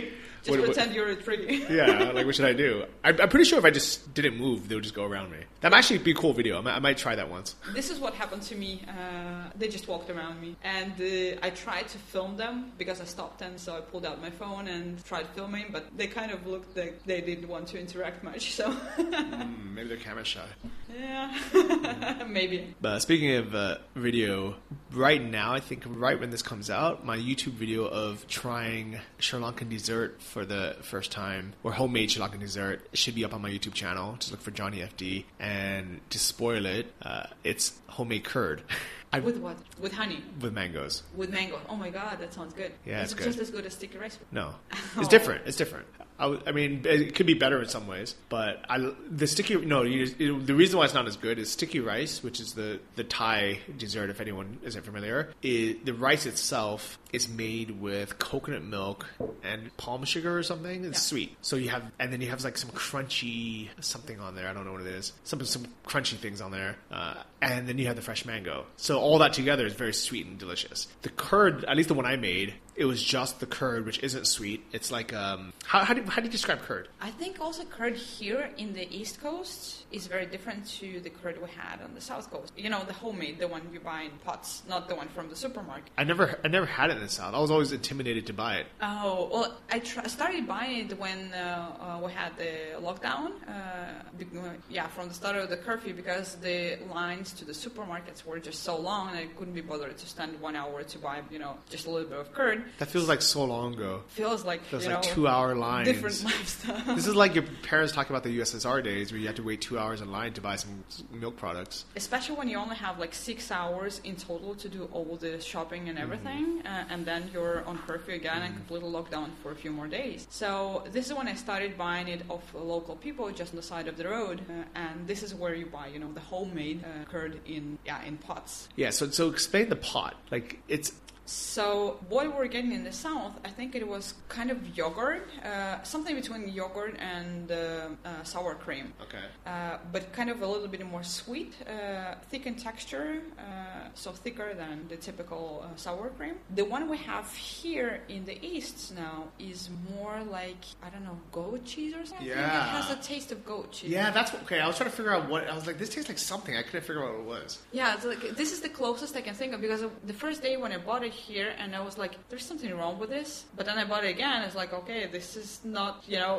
Just pretend you're a tree. Yeah, like what should I do? I'm pretty sure if I just didn't move, they would just go around me. That might actually be a cool video. I might try that once. This is what happened to me. They just walked around me, and I tried to film them because I stopped them. So I pulled out my phone and tried filming, but they kind of looked like they didn't want to interact much. So Maybe they're camera shy. Yeah, maybe. But speaking of video, right now, I think right when this comes out, my YouTube video of trying Sri Lankan dessert for the first time, or homemade Sri Lankan dessert, should be up on my YouTube channel. Just look for Johnny FD. And to spoil it, it's homemade curd. With what? With honey? With mangoes. With mango. Oh my god, that sounds good. Yeah, it's good. Just as good as sticky rice? No. It's different. It's different. I mean, it could be better in some ways, but the reason why it's not as good is sticky rice, which is the Thai dessert, if anyone isn't familiar. The rice itself is made with coconut milk and palm sugar or something. It's sweet. So and then you have like some crunchy something on there. I don't know what it is. Some crunchy things on there. And then you have the fresh mango. So all that together is very sweet and delicious. The curd, at least the one I made, it was just the curd, which isn't sweet. It's like how do you describe curd? I think also curd here in the East Coast is very different to the curd we had on the South Coast. You know, the homemade, the one you buy in pots, not the one from the supermarket. I never had it in the South. I was always intimidated to buy it. Oh well, I started buying it when we had the lockdown. From the start of the curfew, because the lines to the supermarkets were just so long, and I couldn't be bothered to stand 1 hour to buy, just a little bit of curd. That feels like so long ago. Feels like 2-hour lines. Different lifestyle. This is like your parents talking about the USSR days where you had to wait 2 hours in line to buy some milk products. Especially when you only have like 6 hours in total to do all the shopping and everything, and then you're on curfew again and completely locked down for a few more days. So this is when I started buying it off local people just on the side of the road, and this is where you buy, the homemade curd in pots. Yeah. So explain the pot. Like So what we're getting in the South, I think it was kind of yogurt, something between yogurt and sour cream. Okay. But kind of a little bit more sweet, thick in texture, so thicker than the typical sour cream. The one we have here in the East now is more like, I don't know, goat cheese or something. Yeah. It has a taste of goat cheese. Yeah, okay. I was trying to figure out what, I was like, this tastes like something. I couldn't figure out what it was. Yeah, it's like, this is the closest I can think of, because the first day when I bought it here, and I was like, there's something wrong with this. But then I bought it again. It's like, okay, this is not,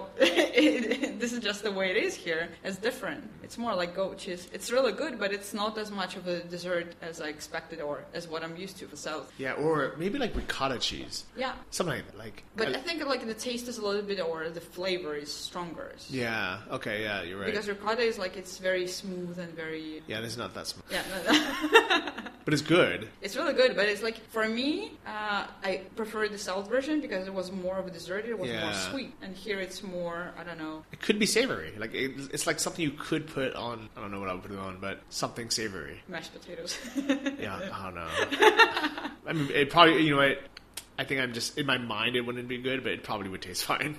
this is just the way it is here. It's different. It's more like goat cheese. It's really good, but it's not as much of a dessert as I expected or as what I'm used to for South. Yeah, or maybe like ricotta cheese. Yeah. Something like that. But I think like the taste is a little bit, or the flavor is stronger. Yeah. Okay. Yeah, you're right. Because ricotta is like, it's very smooth and very. Yeah, this is not that smooth. Yeah. But it's good. It's really good, but it's like, for me, I prefer the South version because it was more of a dessert. It was more sweet, and here it's more, I don't know. It could be savory. Like it's like something you could put on. I don't know what I would put it on, but something savory. Mashed potatoes. Yeah, I don't know. I mean, it probably. You know what? I think I'm just in my mind. It wouldn't be good, but it probably would taste fine.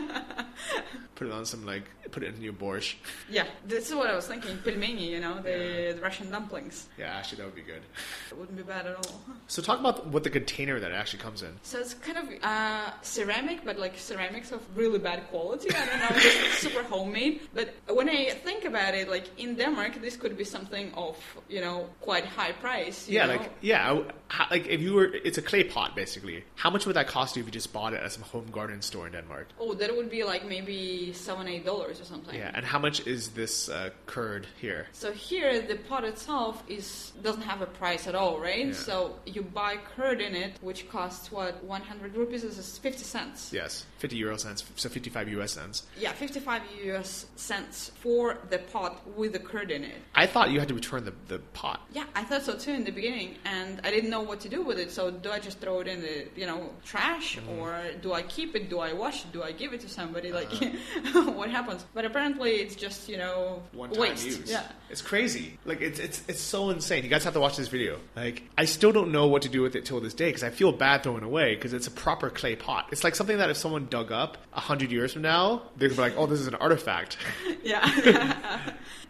Put it on put it in your borscht. Yeah, this is what I was thinking. Pelmeni, the Russian dumplings. Yeah, actually, that would be good. It wouldn't be bad at all. So talk about what the container that it actually comes in. So it's kind of ceramic, but like ceramics of really bad quality. I don't know, just super homemade. But when I think about it, like in Denmark, this could be something of, quite high price. You know? Like if you were, it's a clay pot basically. How much would that cost you if you just bought it at some home garden store in Denmark? Oh, that would be like maybe $7-8 or something. Yeah, and how much is this curd here? So here, the pot itself doesn't have a price at all, right? Yeah. So you buy curd in it, which costs 100 rupees is 50 cents. Yes, 50 euro cents, so 55 US cents. Yeah, 55 US cents for the pot with the curd in it. I thought you had to return the pot. Yeah, I thought so too in the beginning, and I didn't know what to do with it. So do I just throw it in the trash, or do I keep it? Do I wash it? Do I give it to somebody? Like, what happens? But apparently, it's just one-time waste. use. Yeah, it's crazy. Like it's so insane. You guys have to watch this video. Like I still don't know what to do with it till this day because I feel bad throwing it away because it's a proper clay pot. It's like something that if someone dug up 100 years from now, they'd be like, "Oh, this is an artifact." Yeah.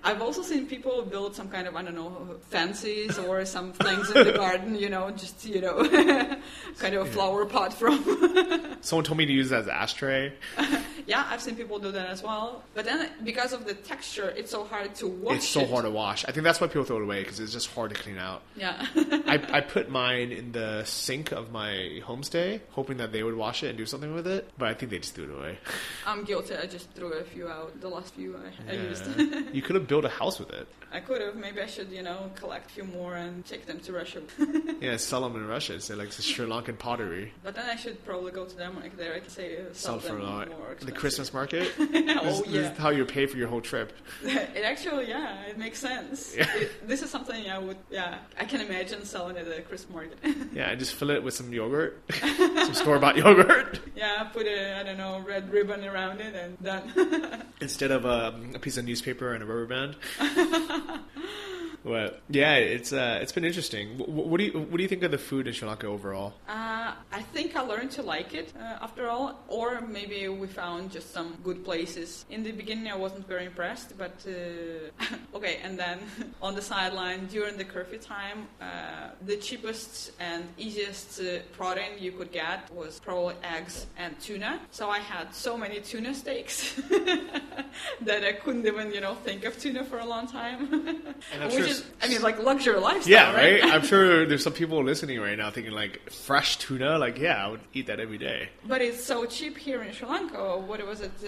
I've also seen people build some kind of, I don't know, fences or some things in the garden, just, kind of a flower pot from. Someone told me to use it as an ashtray. Yeah, I've seen people do that as well. But then because of the texture, it's so hard to wash. It's so hard to wash. I think that's why people throw it away, because it's just hard to clean out. Yeah. I put mine in the sink of my homestay, hoping that they would wash it and do something with it, but I think they just threw it away. I'm guilty. I just threw a few out. The last few I used. You could have built a house with it. I could have. Maybe I should, collect a few more and take them to Russia. Yeah, sell them in Russia. It's like Sri Lankan pottery. But then I should probably go to them there. I can say sell them for a lot. More expensive. The Christmas market. This is how you pay for your whole trip. It actually, it makes sense. Yeah. This is something I can imagine selling at the Christmas market. Yeah, and just fill it with some yogurt, some store-bought yogurt. Yeah, put a red ribbon around it and done. Instead of a piece of newspaper and a rubber band. Well, yeah, it's been interesting. What do you think of the food in Sri Lanka overall? I think I learned to like it after all, or maybe we found just some good places. In the beginning, I wasn't very impressed, but okay. And then on the sideline during the curfew time, the cheapest and easiest protein you could get was probably eggs and tuna. So I had so many tuna steaks that I couldn't even think of tuna for a long time. Which is, luxury lifestyle. Yeah, right? I'm sure there's some people listening right now thinking fresh tuna. I would eat that every day. But it's so cheap here in Sri Lanka. What was it?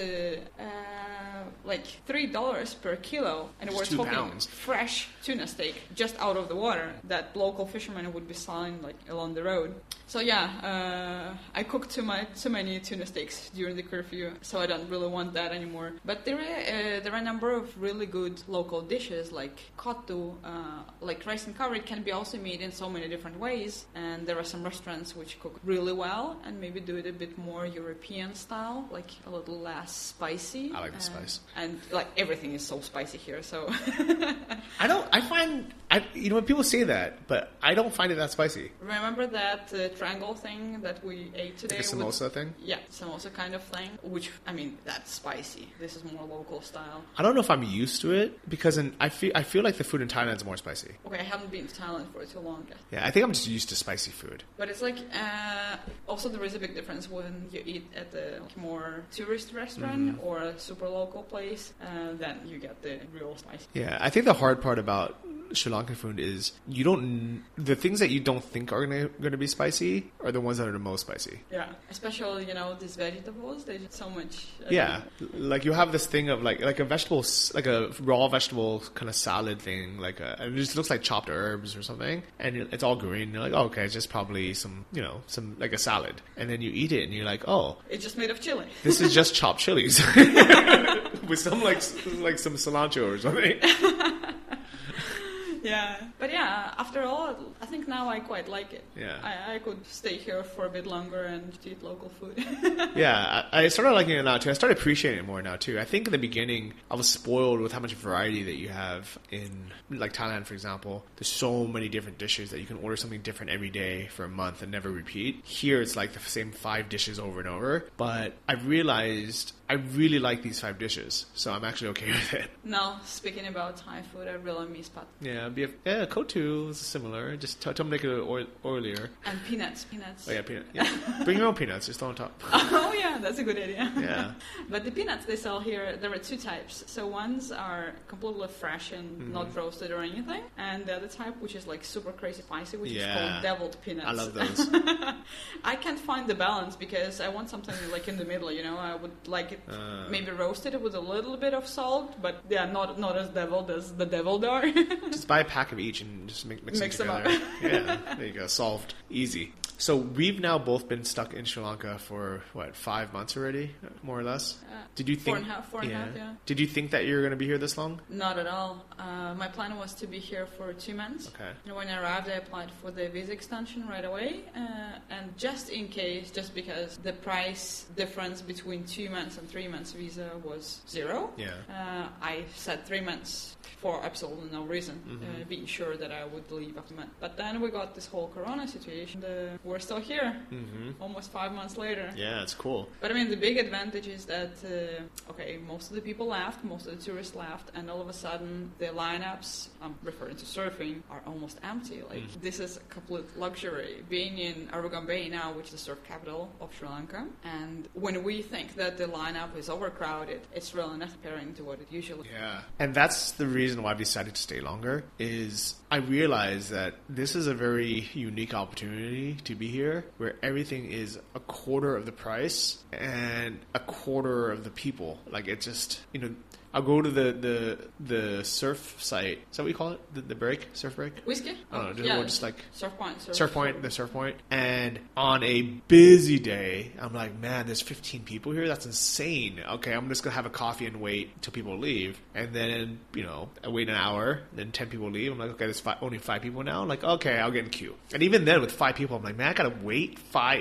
$3 per kilo, and Just we're 2 talking pounds. fresh tuna steak just out of the water that local fishermen would be selling along the road. So I cooked too many tuna steaks during the curfew, so I don't really want that anymore. But there are a number of really good local dishes like kottu, like rice and curry can be also made in so many different ways, and there are some restaurants which cook really well and maybe do it a bit more European style, like a little less spicy. I like the spice. And everything is so spicy here, so when people say that, but I don't find it that spicy. Remember that triangle thing that we ate today? Like a samosa thing? Yeah, samosa kind of thing, which, that's spicy. This is more local style. I don't know if I'm used to it, because I feel like the food in Thailand is more spicy. Okay, I haven't been to Thailand for too long. Yeah, I think I'm just used to spicy food. But it's also there is a big difference when you eat at a more tourist restaurant or a super local place, then you get the real spicy. Yeah, I think the hard part about Sri Lankan food is the things that you don't think are going to be spicy are the ones that are the most spicy. Yeah, especially these vegetables. They just so much. Yeah, you have this thing of like a vegetable, like a raw vegetable kind of salad thing, and it just looks like chopped herbs or something, and it's all green. You're like, oh, okay, it's just probably some like a salad, and then you eat it and you're like, oh, it's just made of chili. This is just chopped chilies with some like some cilantro or something. Yeah, but after all, I think now I quite like it. Yeah, I could stay here for a bit longer and eat local food. Yeah, I started liking it now too. I started appreciating it more now too. I think in the beginning I was spoiled with how much variety that you have in Thailand, for example. There's so many different dishes that you can order something different every day for a month and never repeat. Here it's like the same 5 dishes over and over. But I realized I really like these 5 dishes, so I'm actually okay with it. Now, speaking about Thai food, I really miss pad. Yeah, kottu is similar. Just tell them to make it oilier. And peanuts. Oh yeah, peanuts. Yeah. Bring your own peanuts. Just throw on top. Oh yeah, that's a good idea. Yeah. But the peanuts they sell here, there are 2 types. So ones are completely fresh and not roasted or anything, and the other type, which is super crazy spicy, which is called deviled peanuts. I love those. I can't find the balance because I want something in the middle. I would like it maybe roasted with a little bit of salt, but not as deviled as the deviled are. Just buy a pack of each and just mix them together. Up. Yeah, there you go. Solved. Easy. So we've now both been stuck in Sri Lanka for 5 months already, more or less. Did you think 4.5 months? Yeah. Did you think that you were going to be here this long? Not at all. My plan was to be here for 2 months. Okay. And when I arrived, I applied for the visa extension right away, and just in case, just because the price difference between 2 months and 3 months visa was 0. Yeah. I said 3 months for absolutely no reason, being sure that I would leave after a month. But then we got this whole corona situation. The we're still here, almost 5 months later. Yeah, it's cool. But I mean, the big advantage is that, most of the people left, most of the tourists left, and all of a sudden the lineups, I'm referring to surfing, are almost empty. Like, this is a complete luxury. Being in Aragon Bay now, which is the surf capital of Sri Lanka, and when we think that the lineup is overcrowded, it's really not comparing to what it usually is. Yeah. And that's the reason why I've decided to stay longer, is I realize that this is a very unique opportunity to be here, where everything is a quarter of the price and a quarter of the people. Like, it just, I'll go to the surf site. Is that what you call it? The break? Surf break? Whiskey? I don't know. Yeah, Just like Surf Point. the surf point. And on a busy day, I'm like, man, there's 15 people here? That's insane. Okay, I'm just going to have a coffee and wait till people leave. And then, I wait an hour, then 10 people leave. I'm like, okay, there's only 5 people now. I'm like, okay, I'll get in queue. And even then, with 5 people, I'm like, man, I got to wait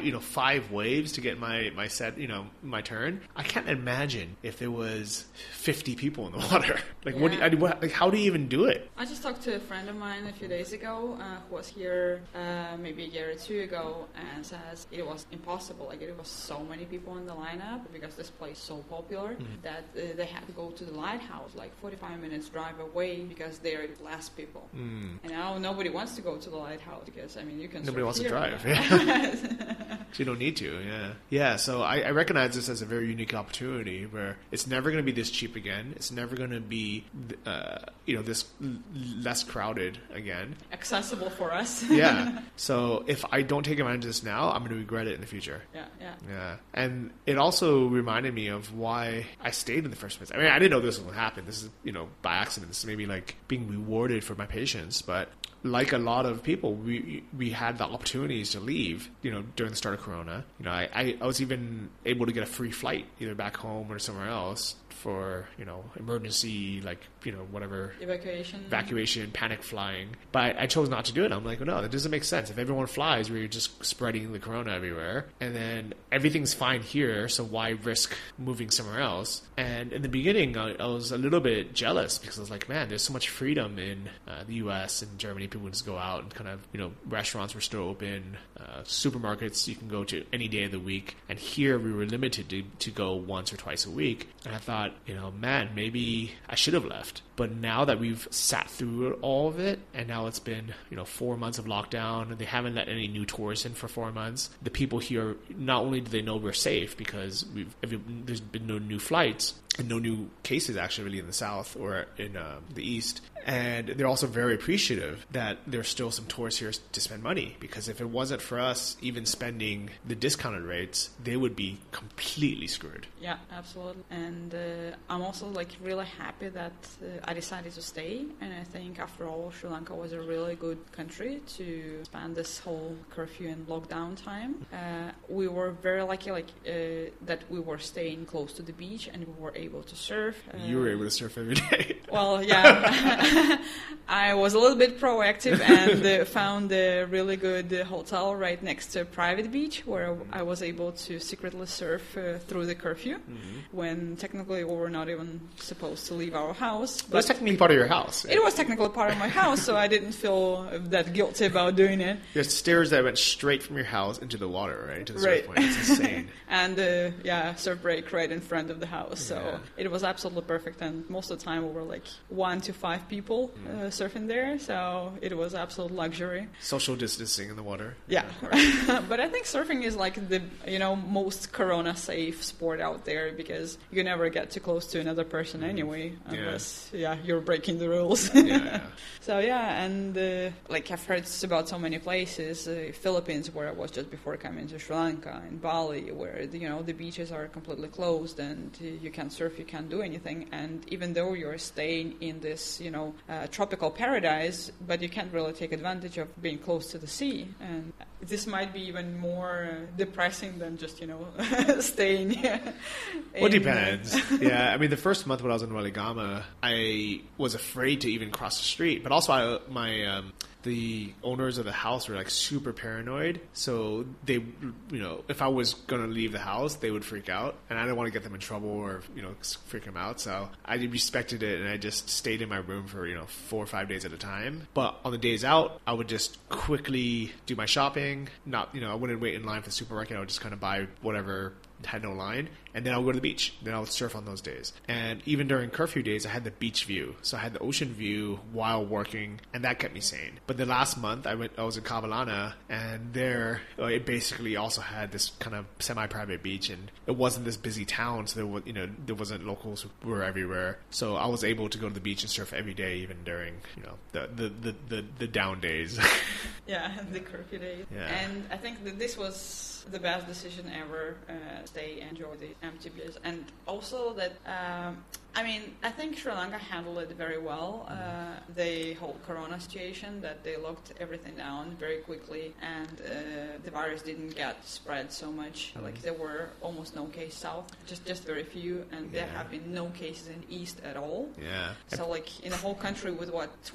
5 waves to get my set, my turn. I can't imagine if there was 50 people in the water. Like, Yeah. how do you even do it? I just talked to a friend of mine a few days ago who was here maybe a year or 2 ago, and says it was impossible. Like, it was so many people in the lineup because this place is so popular that they had to go to the lighthouse like 45 minutes drive away because there are less people. And now nobody wants to go to the lighthouse because, you can Nobody wants here. to drive. Yeah. So you don't need to, yeah. So I recognize this as a very unique opportunity where it's never going to be this cheap again. It's never going to be, this less crowded again. Accessible for us. Yeah. So if I don't take advantage of this now, I'm going to regret it in the future. Yeah. And it also reminded me of why I stayed in the first place. I didn't know this would happen. This is, by accident. This is maybe like being rewarded for my patience, but like a lot of people, we had the opportunities to leave, during the start of Corona. I was even able to get a free flight either back home or somewhere else for, emergency, whatever. Evacuation, panic flying. But I chose not to do it. I'm like, no, that doesn't make sense. If everyone flies, we're just spreading the Corona everywhere. And then everything's fine here, so why risk moving somewhere else? And in the beginning, I was a little bit jealous because I was like, man, there's so much freedom in the U.S. and Germany. People would just go out and kind of, restaurants were still open, supermarkets you can go to any day of the week. And here we were limited to go once or twice a week. And I thought, man, maybe I should have left. But now that we've sat through all of it, and now it's been, 4 months of lockdown, and they haven't let any new tourists in for 4 months, the people here, not only do they know we're safe because there's been no new flights, and no new cases actually really in the south or in the east. And they're also very appreciative that there's still some tourists here to spend money, because if it wasn't for us even spending the discounted rates, they would be completely screwed. Yeah, absolutely. And I'm also really happy that I decided to stay. And I think after all, Sri Lanka was a really good country to spend this whole curfew and lockdown time. We were very lucky that we were staying close to the beach and we were able to surf. You were able to surf every day. Well, yeah. I was a little bit proactive and found a really good hotel right next to a private beach where I was able to secretly surf through the curfew when technically we were not even supposed to leave our house. But it was technically part of your house. It was technically part of my house, so I didn't feel that guilty about doing it. There's stairs that went straight from your house into the water, right? Into the surf point. It's insane. And surf break right in front of the house. So it was absolutely perfect. And most of the time we were 1 to 5 people surfing there. So it was absolute luxury. Social distancing in the water. Yeah. But I think surfing is the most corona safe sport out there because you never get too close to another person anyway unless you're breaking the rules. So and I've heard about so many places, Philippines where I was just before coming to Sri Lanka, and Bali where the beaches are completely closed and you can't surf, you can't do anything, and even though you're staying in this tropical paradise, but you can't really take advantage of being close to the sea. And this might be even more depressing than just staying. Well, it depends. Yeah, the first month when I was in Waligama, I was afraid to even cross the street, but also the owners of the house were super paranoid. So they, if I was going to leave the house, they would freak out, and I didn't want to get them in trouble or, freak him out. So I respected it, and I just stayed in my room for 4 or 5 days at a time. But on the days out, I would just quickly do my shopping. Not I wouldn't wait in line for the supermarket. I would just kind of buy whatever had no line, and then I would go to the beach. Then I would surf on those days. And even during curfew days, I had the beach view, so I had the ocean view while working, and that kept me sane. But the last month I was in Cavallana, and there it basically also had this kind of semi-private beach, and it wasn't this busy town, so there wasn't locals who were everywhere. So I was able to go to the beach and surf every day, even during the down days. Yeah, the curfew days. Yeah. And I think that this was the best decision ever. Stay and enjoy the empty beaches, and also that I think Sri Lanka handled it very well. The whole corona situation, that they locked everything down very quickly, and the virus didn't get spread so much. Like there were almost no cases south, just very few, and there have been no cases in east at all. Yeah. So like in the whole country with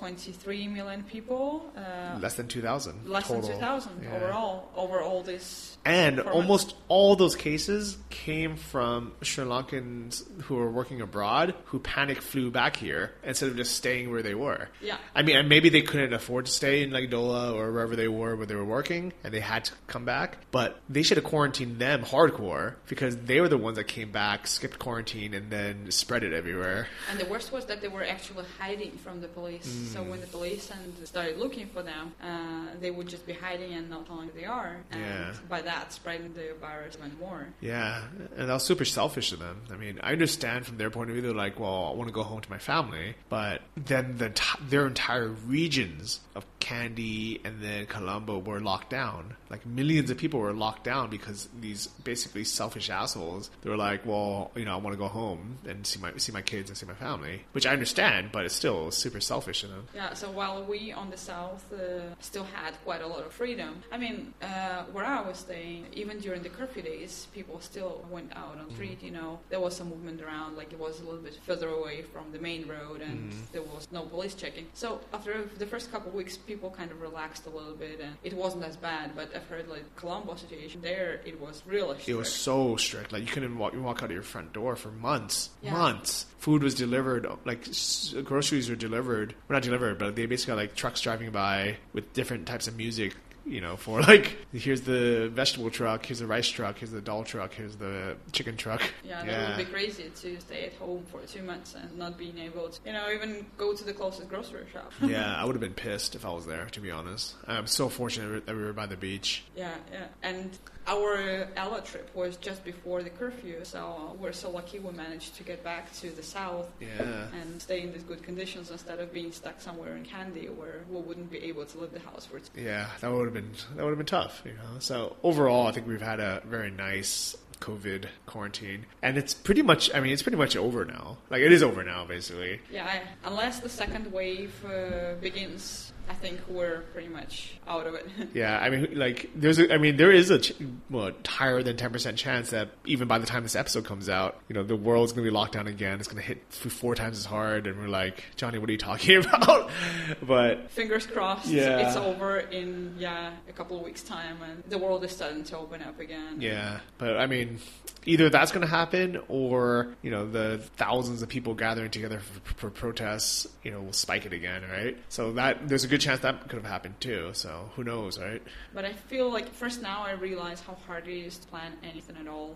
23 million people, less than 2,000. Less total. than 2,000 overall over all this. And almost all those cases came from Sri Lankans who were working abroad who panic flew back here instead of just staying where they were. Yeah. I mean, and maybe they couldn't afford to stay in like Dola or wherever they were where they were working, and they had to come back. But they should have quarantined them hardcore, because they were the ones that came back, skipped quarantine, and then spread it everywhere. And the worst was that they were actually hiding from the police. So when the police started looking for them, they would just be hiding and not telling who they are. And by that, spreading the virus even more. Yeah, and that was super selfish of them. I mean, I understand from their point of view, they're like, well, I want to go home to my family. But then their entire regions of Kandy and then Colombo were locked down. Like millions of people were locked down because these basically selfish assholes, they were like, well, I want to go home and see my kids and see my family. Which I understand, but it's still super selfish of them. Yeah, so while we on the south still had quite a lot of freedom, I mean, where I was staying, even during the curfew days, people still went out on the street, There was some movement around, like it was a little bit further away from the main road, and there was no police checking. So after the first couple of weeks, people kind of relaxed a little bit, and it wasn't as bad. But I've heard like Colombo situation there, it was really strict. It was so strict. Like you couldn't walk out of your front door for months. Yeah. Months. Food was delivered, like groceries were delivered. Well, not delivered, but they basically got like trucks driving by with different types of music. For like, here's the vegetable truck, here's the rice truck, here's the dal truck, here's the chicken truck. Yeah, that would be crazy to stay at home for 2 months and not being able to, even go to the closest grocery shop. Yeah, I would have been pissed if I was there, to be honest. I'm so fortunate that we were by the beach. Yeah. And our Ella trip was just before the curfew, so we're so lucky we managed to get back to the south and stay in these good conditions instead of being stuck somewhere in Kandy where we wouldn't be able to leave the house for 2 months. Yeah, that would have been tough, So overall, I think we've had a very nice COVID quarantine, and it's pretty much over now. Like it is over now, basically. Yeah, unless the second wave begins, I think we're pretty much out of it. Yeah, I mean, like, there is a higher than 10% chance that even by the time this episode comes out, the world's going to be locked down again. It's going to hit 4 times as hard, and we're like, Johnny, what are you talking about? But fingers crossed, it's over in a couple of weeks' time, and the world is starting to open up again. Yeah, but I mean, either that's going to happen, or the thousands of people gathering together for protests, will spike it again, right? So there's a good chance that could have happened too. So who knows, right? But I feel like first now I realize how hard it is to plan anything at all.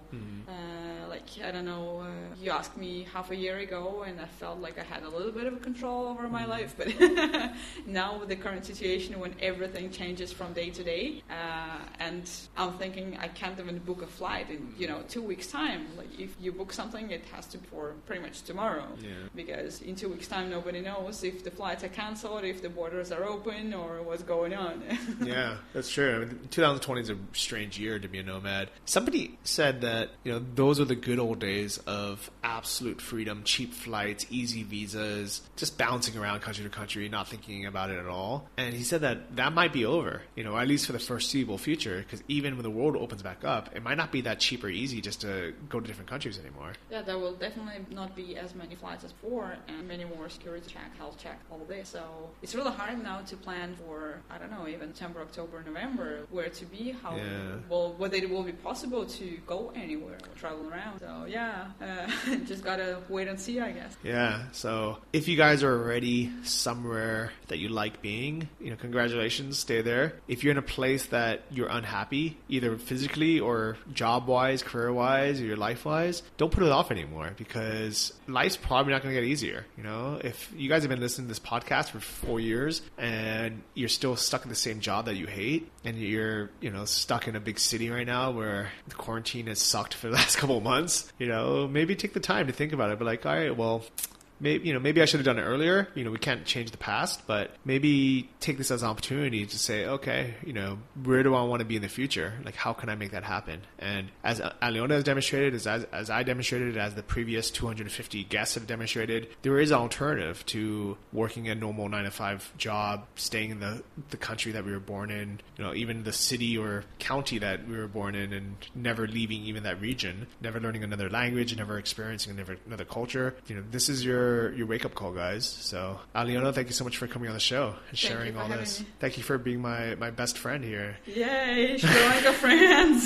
I don't know. You asked me half a year ago, and I felt like I had a little bit of control over my life. But now with the current situation, when everything changes from day to day, and I'm thinking I can't even book a flight in 2 weeks time. Like if you book something, it has to be for pretty much tomorrow. Yeah. Because in 2 weeks time, nobody knows if the flights are cancelled, if the borders are open, or what's going on. Yeah, that's true. I mean, 2020 is a strange year to be a nomad. Somebody said that those are the good old days of absolute freedom, cheap flights, easy visas, just bouncing around country to country, not thinking about it at all. And he said that might be over, at least for the foreseeable future, because even when the world opens back up, it might not be that cheap or easy just to go to different countries anymore. Yeah, there will definitely not be as many flights as before, and many more security check, health check, all this. So it's really hard now now to plan for, I don't know, even September, October, November, where to be, whether it will be possible to go anywhere or travel around. So just gotta wait and see, I guess. Yeah. So if you guys are already somewhere that you like being, congratulations, stay there. If you're in a place that you're unhappy, either physically or job-wise, career-wise, or your life-wise, don't put it off anymore, because life's probably not going to get easier. If you guys have been listening to this podcast for 4 years and you're still stuck in the same job that you hate, and you're, stuck in a big city right now where the quarantine has sucked for the last couple of months, maybe take the time to think about it. But like, all right, well, maybe I should have done it earlier. We can't change the past, but maybe take this as an opportunity to say, okay, where do I want to be in the future? Like, how can I make that happen? And as Aliona has demonstrated, as I demonstrated, as the previous 250 guests have demonstrated, there is an alternative to working a normal 9-to-5 job, staying in the country that we were born in, even the city or county that we were born in, and never leaving even that region, never learning another language, never experiencing another culture. This is your wake-up call, guys. So Aliona, thank you so much for coming on the show and sharing all this. Me. Thank you for being my best friend here. Yay, Sri Lanka friends.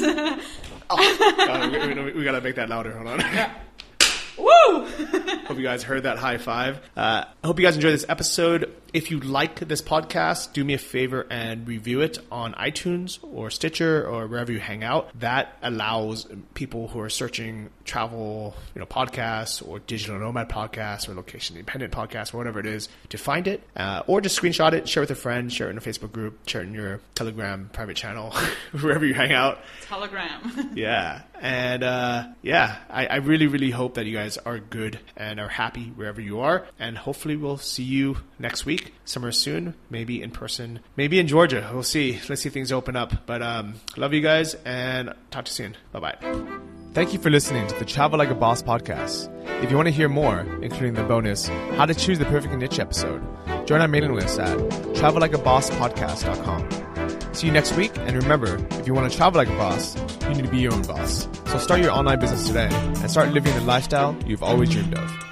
We gotta make that louder. Hold on. Yeah. Woo! Hope you guys heard that high five. I hope you guys enjoyed this episode. If you like this podcast, do me a favor and review it on iTunes or Stitcher or wherever you hang out. That allows people who are searching travel, podcasts or digital nomad podcasts or location independent podcasts or whatever it is to find it, or just screenshot it, share it with a friend, share it in a Facebook group, share it in your Telegram private channel, wherever you hang out. Telegram. Yeah. And I really, really hope that you guys are good and are happy wherever you are. And hopefully we'll see you next week, somewhere soon, maybe in person, maybe in Georgia. We'll see. Let's see if things open up. But love you guys and talk to you soon. Bye-bye. Thank you for listening to the Travel Like a Boss podcast. If you want to hear more, including the bonus How to Choose the Perfect Niche episode, join our mailing list at travellikeabosspodcast.com. See you next week, and remember, if you want to travel like a boss, you need to be your own boss. So start your online business today and start living the lifestyle you've always dreamed of.